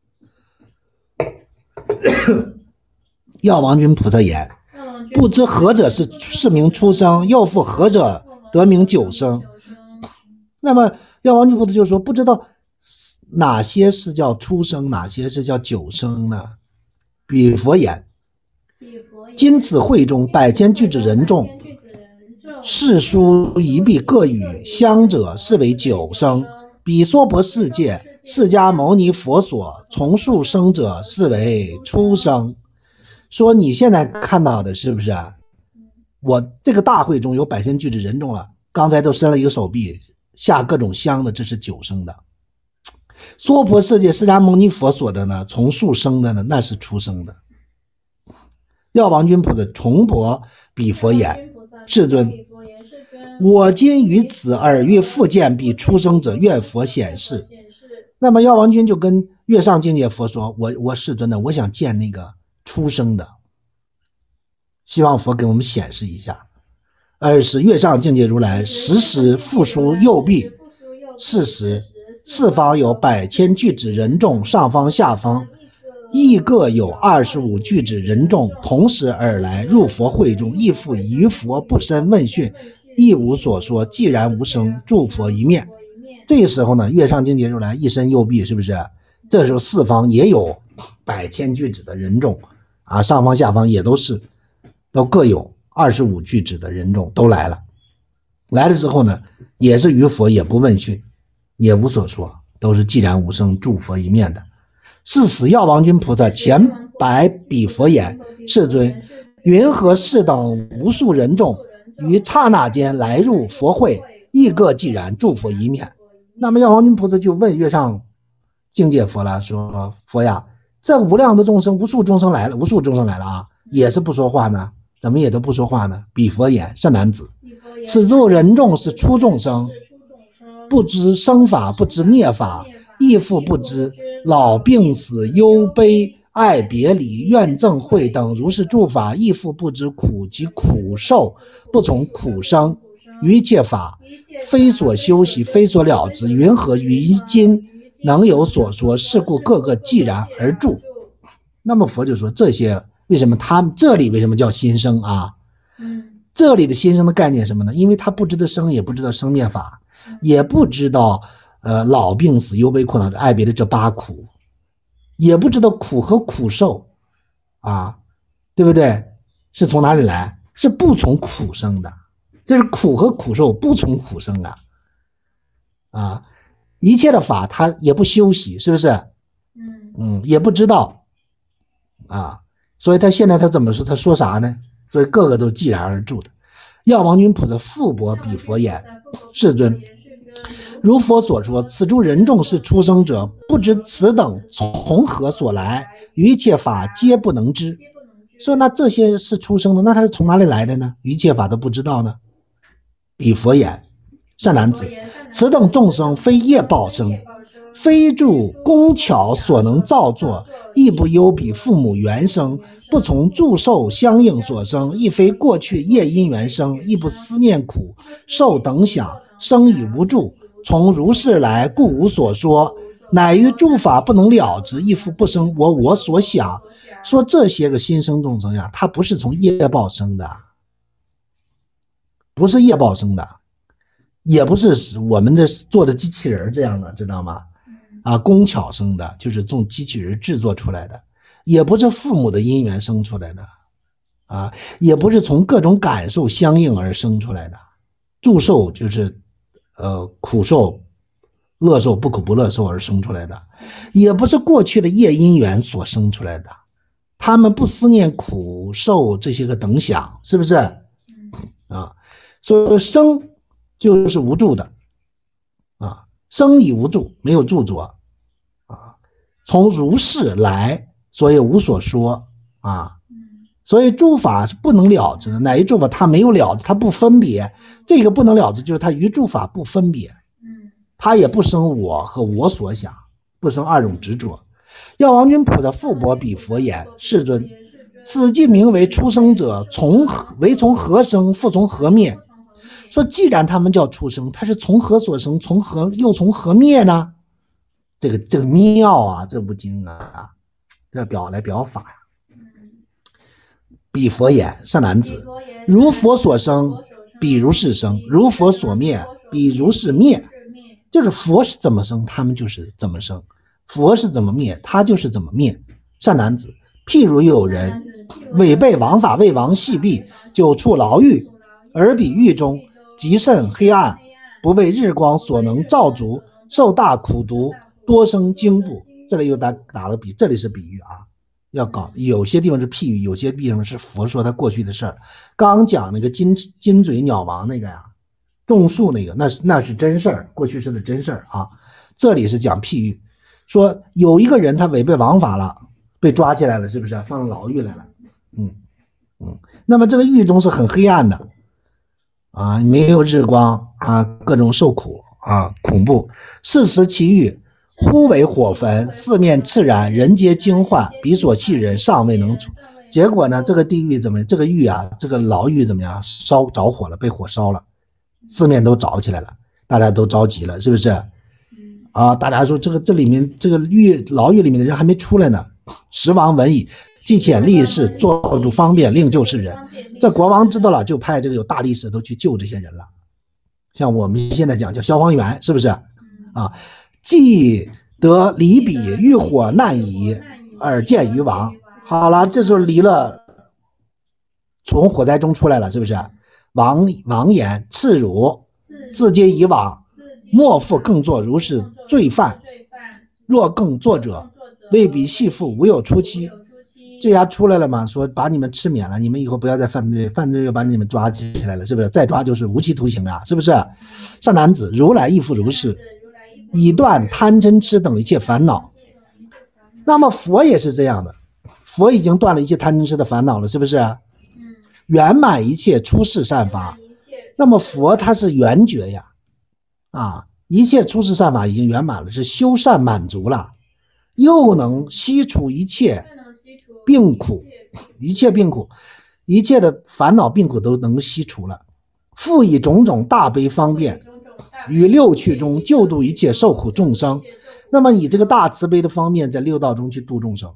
Speaker 1: 药王君菩萨言：不知何者是名出生，又复何者得名久生。那么药王君菩萨就说，不知道哪些是叫出生，哪些是叫久生呢？彼佛言：今此会中百千俱胝人众，世书一臂各语相者，是为久生。彼娑婆世界释迦牟尼佛所从数生者，是为出生。说你现在看到的是不是我这个大会中有百千俱胝人众了，刚才都伸了一个手臂下各种香的，这是久生的。娑婆世界释迦牟尼佛所的呢，从数生的呢，那是出生的。药王君菩萨重驳彼佛言：世尊，我今于此耳欲复见彼出生者，愿佛显示。那么药王君就跟月上境界佛说，我世尊呢，我想见那个出生的，希望佛给我们显示一下。尔时月上境界如来时时复书右臂，是时四方有百千俱胝人众，上方下方亦各有25俱胝人众，同时而来，入佛会中，亦复于佛不生问讯，亦无所说，寂然无声，住佛一面。这时候呢，月上境界如来一伸右臂，是不是这时候四方也有百千俱胝的人众啊，上方下方也都各有25俱胝的人众都来了。来了之后呢，也是于佛也不问讯，也无所说，都是寂然无声，住佛一面的。是时药王君菩萨前白彼佛言：世尊，云何是等无数人众于刹那间来入佛会，亦各寂然，住佛一面。那么药王君菩萨就问月上境界佛了，说佛呀，这无量的众生，无数众生来了啊，也是不说话呢，怎么也都不说话呢？彼佛言：善男子，此诸人众是出众生，不知生法，不知灭法，亦复不知老病死忧悲爱别离怨憎会等如是诸法，亦复不知苦及苦受，不从苦生，一切法非所修习，非所了知，云何于今能有所说？是故各个寂然而住。那么佛就说，这些为什么他们这里为什么叫心生啊？这里的心生的概念是什么呢？因为他不知道生，也不知道生灭法，也不知道老病死忧悲苦恼爱别的这8苦，也不知道苦和苦受啊，对不对？是从哪里来？是不从苦生的，这是苦和苦受不从苦生啊，一切的法他也不修习，是不是？也不知道啊，所以他现在他怎么说？他说啥呢？所以个个都寂然而住的。药王君菩萨复驳彼佛言：世尊，如佛所说，此诸人众是出生者，不知此等从何所来，一切法皆不能知。说那这些是出生的，那他是从哪里来的呢？一切法都不知道呢？彼佛言：善男子，此等众生非业报生，非助工巧所能造作，亦不由彼父母原生，不从助受相应所生，亦非过去业因缘生，亦不思念苦受等想，生以无助，从如是来，故无所说，乃于诸法不能了知，亦复不生我所想。说这些个心生众生呀，他不是从业报生的，不是业报生的，也不是我们的做的机器人这样的，知道吗？工巧生的，就是从机器人制作出来的，也不是父母的因缘生出来的也不是从各种感受相应而生出来的。助受就是苦受乐受不苦不乐受而生出来的，也不是过去的业因缘所生出来的，他们不思念苦受这些个等想，是不是所以生就是无助的生以无助，没有著作从如是来，所以无所说所以诸法是不能了知的，哪一诸法它没有了知，它不分别，这个不能了知就是它于诸法不分别，它也不生我和我所想，不生2种执着。药王君菩萨复驳彼佛言：世尊，此即名为出生者，为从何生，复从何灭？ 说既然他们叫畜生，他是从何所生，又从何灭呢？这个妙啊，这部经啊，这表法呀。彼佛言，善男子，如佛所生，彼如是生；如佛所灭，彼如是灭。就是佛是怎么生，他们就是怎么生；佛是怎么灭，他就是怎么灭。善男子，譬如有人违背王法，为王系币，久处牢狱，而彼狱中极甚黑暗，不为日光所能照足，受大苦毒，多生惊怖。这里又打了比，这里是比喻啊，要搞有些地方是譬喻，有些地方是佛说他过去的事儿。刚讲那个金嘴鸟王那个呀，种树那个，那是真事儿，过去式的真事儿啊。这里是讲譬喻，说有一个人他违背王法了，被抓起来了，是不是放牢狱来了？那么这个狱中是很黑暗的啊，没有日光啊，各种受苦啊，恐怖。是时其狱忽为火焚，四面赤燃，人皆惊唤，彼所系人尚未能除。结果呢，这个地狱怎么样？这个狱啊，这个牢狱怎么样？着火了，被火烧了，四面都着起来了，大家都着急了，是不是？啊，大家说这里面这个牢狱里面的人还没出来呢。时王闻已，既遣力士做主方便，令救世人。这国王知道了，就派这个有大力士都去救这些人了。像我们现在讲叫消防员，是不是？啊，既得离彼，欲火难已，而见于王。好了，这时候离了，从火灾中出来了，是不是？王言：赐汝，自皆以往，莫复更作如是罪犯。若更作者，未彼系缚，无有出期。这下出来了嘛，说把你们吃免了，你们以后不要再犯罪，犯罪又把你们抓起来了，是不是？再抓就是无期徒刑啊，是不是？善男子，如来亦复如是，以断贪嗔痴等一切烦恼。那么佛也是这样的，佛已经断了一切贪嗔痴的烦恼了，是不是？圆满一切出世善法。那么佛他是圆觉呀，啊，一切出世善法已经圆满了，是修善满足了，又能息除一切病苦，一切的烦恼病苦都能息除了，复以种种大悲方便，于六趣中救度一切受苦众生。那么以这个大慈悲的方面，在六道中去度众生，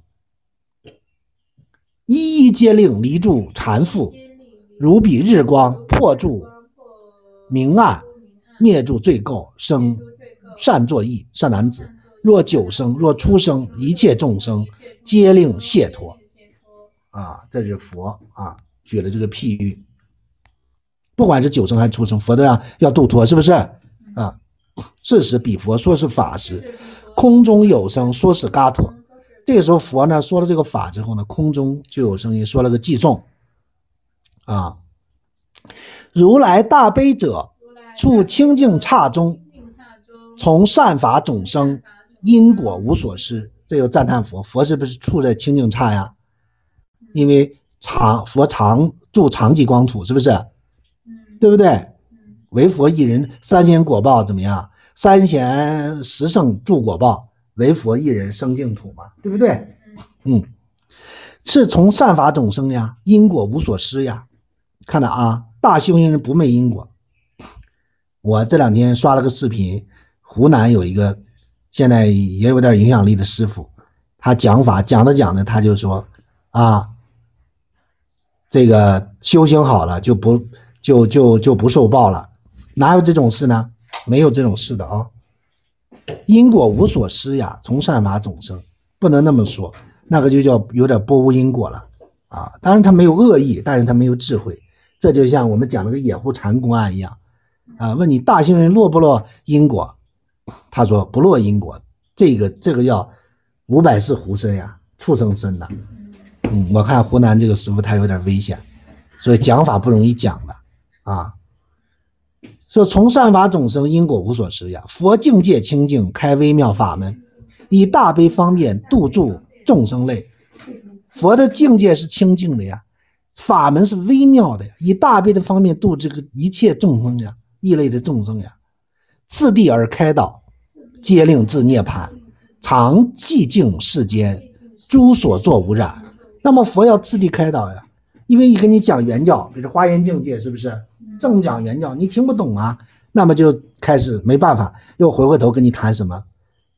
Speaker 1: 一一皆令离住缠缚，如彼日光破住明暗，灭住罪垢，生善作意。善男子，若久生，若出生，一切众生皆令解脱。啊，这是佛啊举了这个譬喻，不管是久生还是出生，佛都要度脱，是不是啊？是时彼佛说是法时，空中有声说是伽陀。这个时候佛呢说了这个法之后呢，空中就有声音说了个偈颂啊，如来大悲者，处清净刹中，从善法种生，因果无所失。这又赞叹佛，佛是不是处在清净刹呀？因为佛常住常寂光土，是不是？对不对？唯佛一人，三贤果报怎么样？三贤十圣住果报，唯佛一人生净土嘛，对不对？是从善法种生呀，因果无所失呀。看到啊，大修行人不昧因果。我这两天刷了个视频，湖南有一个现在也有点影响力的师傅，他讲法讲的他就说啊，这个修行好了就不受报了，哪有这种事呢？没有这种事的啊。因果无所失呀，从善法种生，不能那么说，那个就叫有点波无因果了啊。当然他没有恶意，但是他没有智慧。这就像我们讲那个野狐禅公案一样啊，问你大行人落不落因果，他说不落因果，这个要500世狐身呀，畜生身的。我看湖南这个师傅他有点危险，所以讲法不容易讲的啊。说从善法种生，因果无所失呀。佛境界清净，开微妙法门，以大悲方便度助众生类。佛的境界是清净的呀，法门是微妙的呀，以大悲的方面度这个一切众生呀，异类的众生呀。次第而开导，皆令至涅槃，常寂静世间，诸所作无染。那么佛要次第开导呀， 因为一跟你讲圆教，比如华严境界是不是正讲圆教，你听不懂啊，那么就开始没办法，又回头跟你谈什么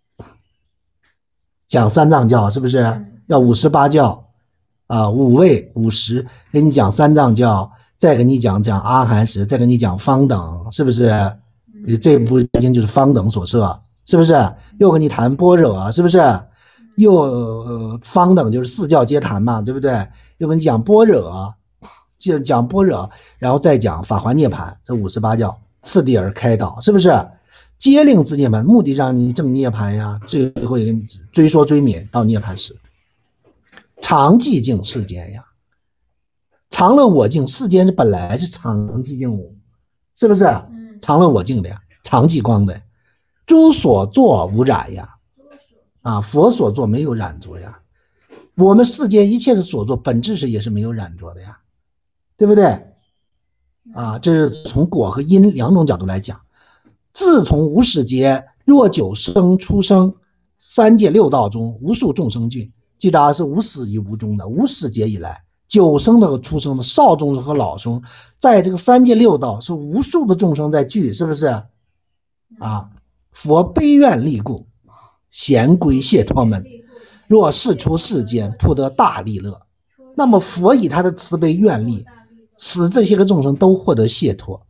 Speaker 1: 讲三藏教，是不是要58教啊，五位50，跟你讲三藏教，再跟你讲阿含时，再跟你讲方等，是不是？这部经就是方等所摄，是不是？又跟你谈般若，是不是？又方等就是四教皆谈嘛，对不对？又跟你讲般若，就讲般若，然后再讲法华涅槃，这58教次第而开导，是不是？皆令自涅槃，目的让你证涅槃呀，最后给你追说追免到涅槃时。常寂静世间呀，常乐我净，世间本来是常寂静无，是不是？常乐我净的呀，常寂光的，诸所作无染呀，啊，佛所作没有染着呀，我们世间一切的所作本质是也是没有染着的呀，对不对？啊，这是从果和因两种角度来讲。自从无始劫，若九生出生，三界六道中无数众生聚，记着啊，是无始于无终的，无始劫以来，九生的和出生的少众和老生，在这个三界六道是无数的众生在聚，是不是？啊，佛悲愿力故，咸归解脱门，若世出世间，普得大利乐。那么佛以他的慈悲愿力，使这些个众生都获得解脱。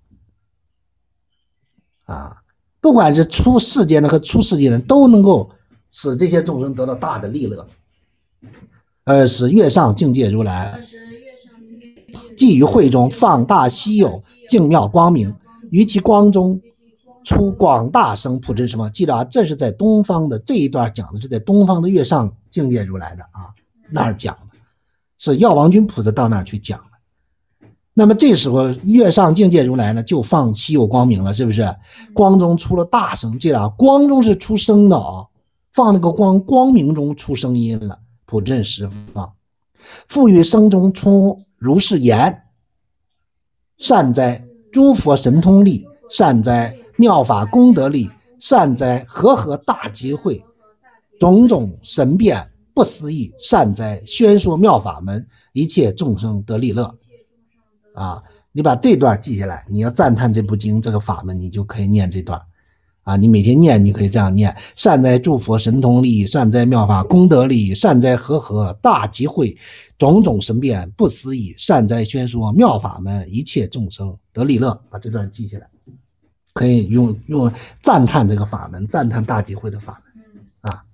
Speaker 1: 啊，不管是出世间的和出世间的，都能够使这些众生得到大的利乐。使月上境界如来，即于会中放大稀有净妙光明，于其光中出广大生普真什么？记得啊，这是在东方的这一段讲的是在东方的月上境界如来的啊，那儿讲的是药王君菩萨到那儿去讲的。那么这时候月上境界如来呢，就放稀有光明了，是不是？光中出了大声，记得啊，光中是出声的啊，放那个光明中出声音了，普振十方，复于声中出如是言：善哉诸佛神通力，善哉妙法功德力，善哉和大集会，种种神变不思议，善哉宣说妙法门，一切众生得利乐。啊，你把这段记下来，你要赞叹这部经这个法门，你就可以念这段啊。你每天念，你可以这样念：善哉诸佛神通力，善哉妙法功德力，善哉和大集会，种种神变不思议，善哉宣说妙法门，一切众生得利乐。把这段记下来，可以用赞叹这个法门，赞叹大集会的法门啊。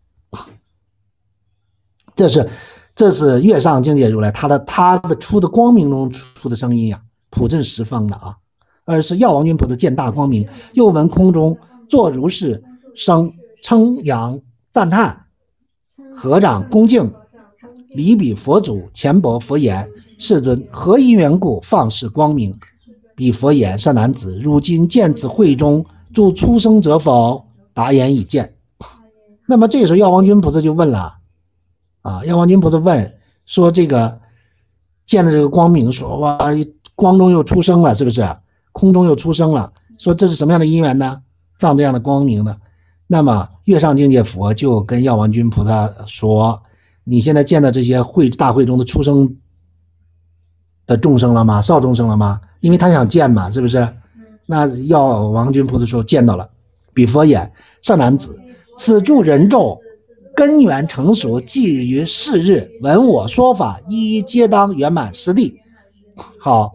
Speaker 1: 这是月上境界如来他的出的光明中出的声音呀，普振十方的啊。二是药王君菩萨见大光明，又闻空中作如是声称扬赞叹，合掌恭敬，礼比佛祖，前薄佛言：世尊，何因缘故放示光明？彼佛言：善男子，如今见此会中诸出生者否？答言已见。那么这时候药王君菩萨就问了啊，药王君菩萨问说，这个见了这个光明，说哇，光中又出生了，是不是？空中又出生了，说这是什么样的因缘呢？放这样的光明呢？那么月上境界佛就跟药王君菩萨说，你现在见到这些大会中的出生的众生了吗？少众生了吗？因为他想见嘛，是不是？那药王君菩萨说见到了。彼佛言：善男子，此诸人众根源成熟，即于是日闻我说法，一一皆当圆满实地。好，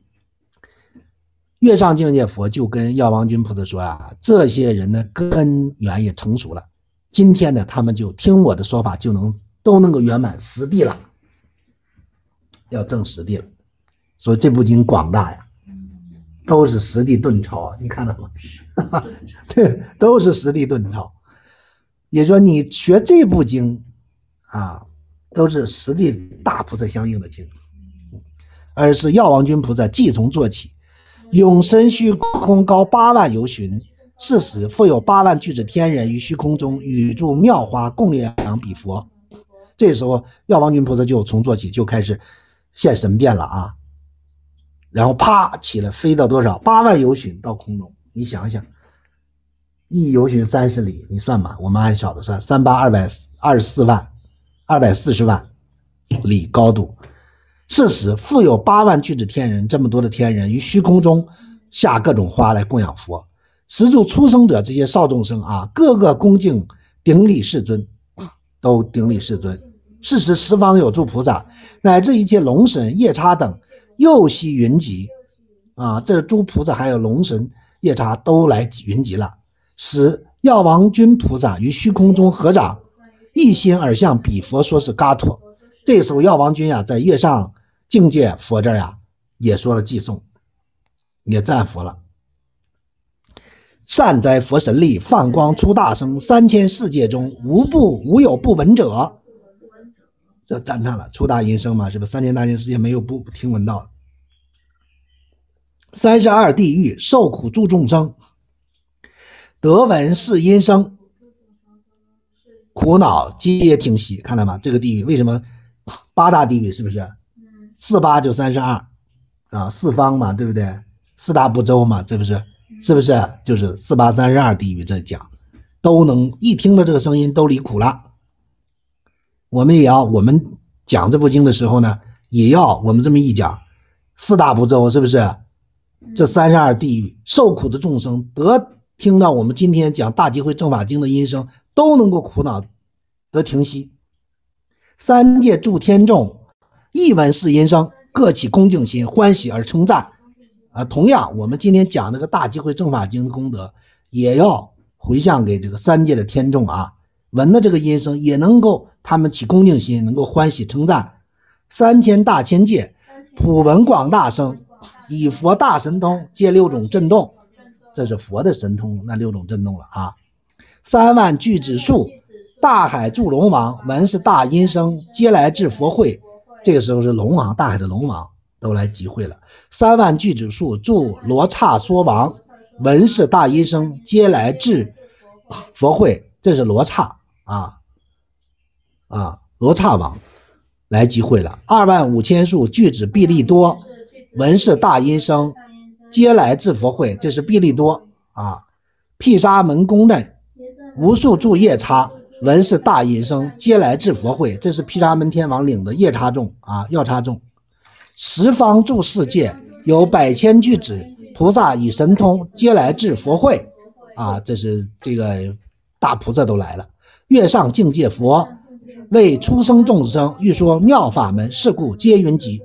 Speaker 1: 月上境界佛就跟药王君菩萨说啊，这些人的根源也成熟了，今天呢他们就听我的说法，都能够圆满实地了，要证实地了。所以这部经广大呀，都是实地顿超，你看到吗？对，都是实地顿超。也就是说你学这部经啊，都是实地大菩萨相应的经。而是药王君菩萨即从做起，永身虚空高8万由旬，是时复有8万具之天人于虚空中语助妙花供养彼佛。这时候药王君菩萨就从做起，就开始现神变了啊，然后啪起来，飞到多少？8万由旬到空中。你想想，1由旬30里，你算吧，我们按小的算，38224万，240万里高度。 是时复有8万巨子天人，这么多的天人于虚空中下各种花来供养佛。十住出生者，这些少众生啊，个个恭敬顶礼世尊，都顶礼世尊。是时十方有诸菩萨，乃至一切龙神、夜叉等，又悉云集啊，这诸菩萨还有龙神、夜叉都来云集了。使药王君菩萨于虚空中合掌，一心而向彼佛说是伽陀。这时候药王君在月上境界佛这儿也说了偈颂，也赞佛了。善哉佛神力，放光出大声，3000世界中无有不闻者。这赞叹了，出大音声嘛，是不是？3000大千世界没有不听闻到。32地狱受苦诸众生，得闻是音声，苦恼皆听悉。看到吗？这个地狱为什么8大地狱？是不是？48就32啊，四方嘛，对不对？4大部洲嘛，这不是？是不是？就是48、32地狱这讲，都能一听到这个声音都离苦了。我们讲这部经的时候呢，也要我们这么一讲，4大部洲是不是？这32地狱受苦的众生得听到我们今天讲大集会正法经的音声，都能够苦恼得停息。3界诸天众一闻是音声，各起恭敬心，欢喜而称赞。同样我们今天讲这个大集会正法经的功德，也要回向给这个3界的天众啊，闻的这个音声也能够他们起恭敬心，能够欢喜称赞。3000大千界普闻广大声，以佛大神通皆6种震动，这是佛的神通，那6种震动了啊。3万巨子数，大海诸龙王闻是大音声，皆来至佛会。这个时候是龙王，大海的龙王都来集会了。3万巨子数诸罗刹娑王闻是大音声，皆来至佛会。这是罗刹罗刹王来集会了。2万5千数巨子毕利多闻是大音声，皆来至佛会。这是毕利多毗沙门宫内无数诸夜叉闻是大音声，皆来至佛会。这是毗沙门天王领的夜叉众药叉众。十方诸世界有100千巨子菩萨以神通，皆来至佛会这是这个大菩萨都来了。月上境界佛为出生众生欲说妙法门，是故皆云集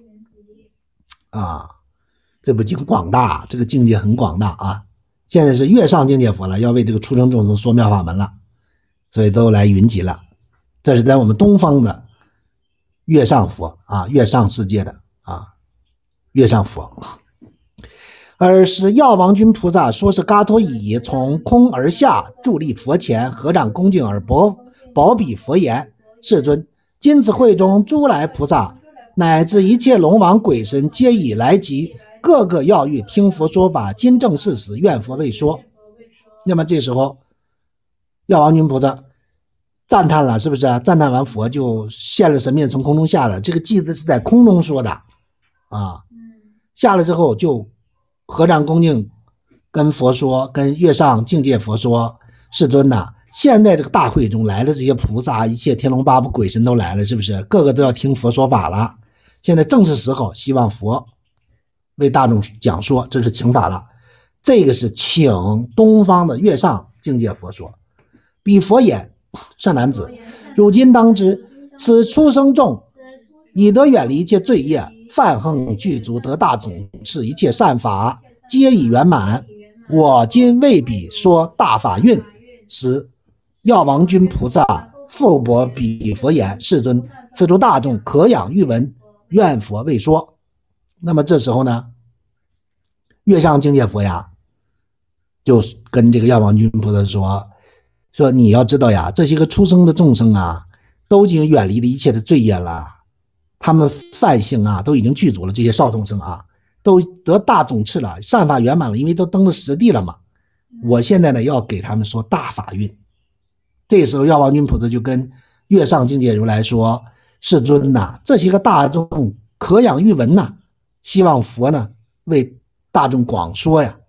Speaker 1: 这部经广大，这个境界很广大现在是月上境界佛了，要为这个出生众生说妙法门了，所以都来云集了。这是在我们东方的月上佛月上世界的月上佛。而是药王君菩萨说是伽陀乙，从空而下，伫立佛前，合掌恭敬而保彼佛言：世尊，今此会中诸来菩萨乃至一切龙王鬼神皆已来集，个个要欲听佛说法，今正是时，愿佛未说。那么这时候药王君菩萨赞叹了，是不是赞叹完佛就现了神面，从空中下来。这个偈子是在空中说的下来之后就合掌恭敬跟佛说，跟月上境界佛说：世尊现在这个大会中来了这些菩萨，一切天龙八部鬼神都来了，是不是个个都要听佛说法了？现在正是时候，希望佛为大众讲说，这是请法了。这个是请东方的月上境界佛说：彼佛言：善男子，如今当知，此出生众已得远离一切罪业，梵行具足，得大种是一切善法，皆已圆满。我今为彼说大法运，使药王君菩萨复驳彼佛言：世尊，此诸大众可养欲闻，愿佛未说。那么这时候呢，月上境界佛就跟这个药王君菩萨说你要知道这些个出生的众生都已经远离了一切的罪业了，他们梵行都已经具足了，这些少众生都得大种次了，善法圆满了，因为都登了实地了嘛。我现在呢要给他们说大法运。这时候药王君菩萨就跟月上境界如来说：世尊这些个大众可养欲闻希望佛为大众广说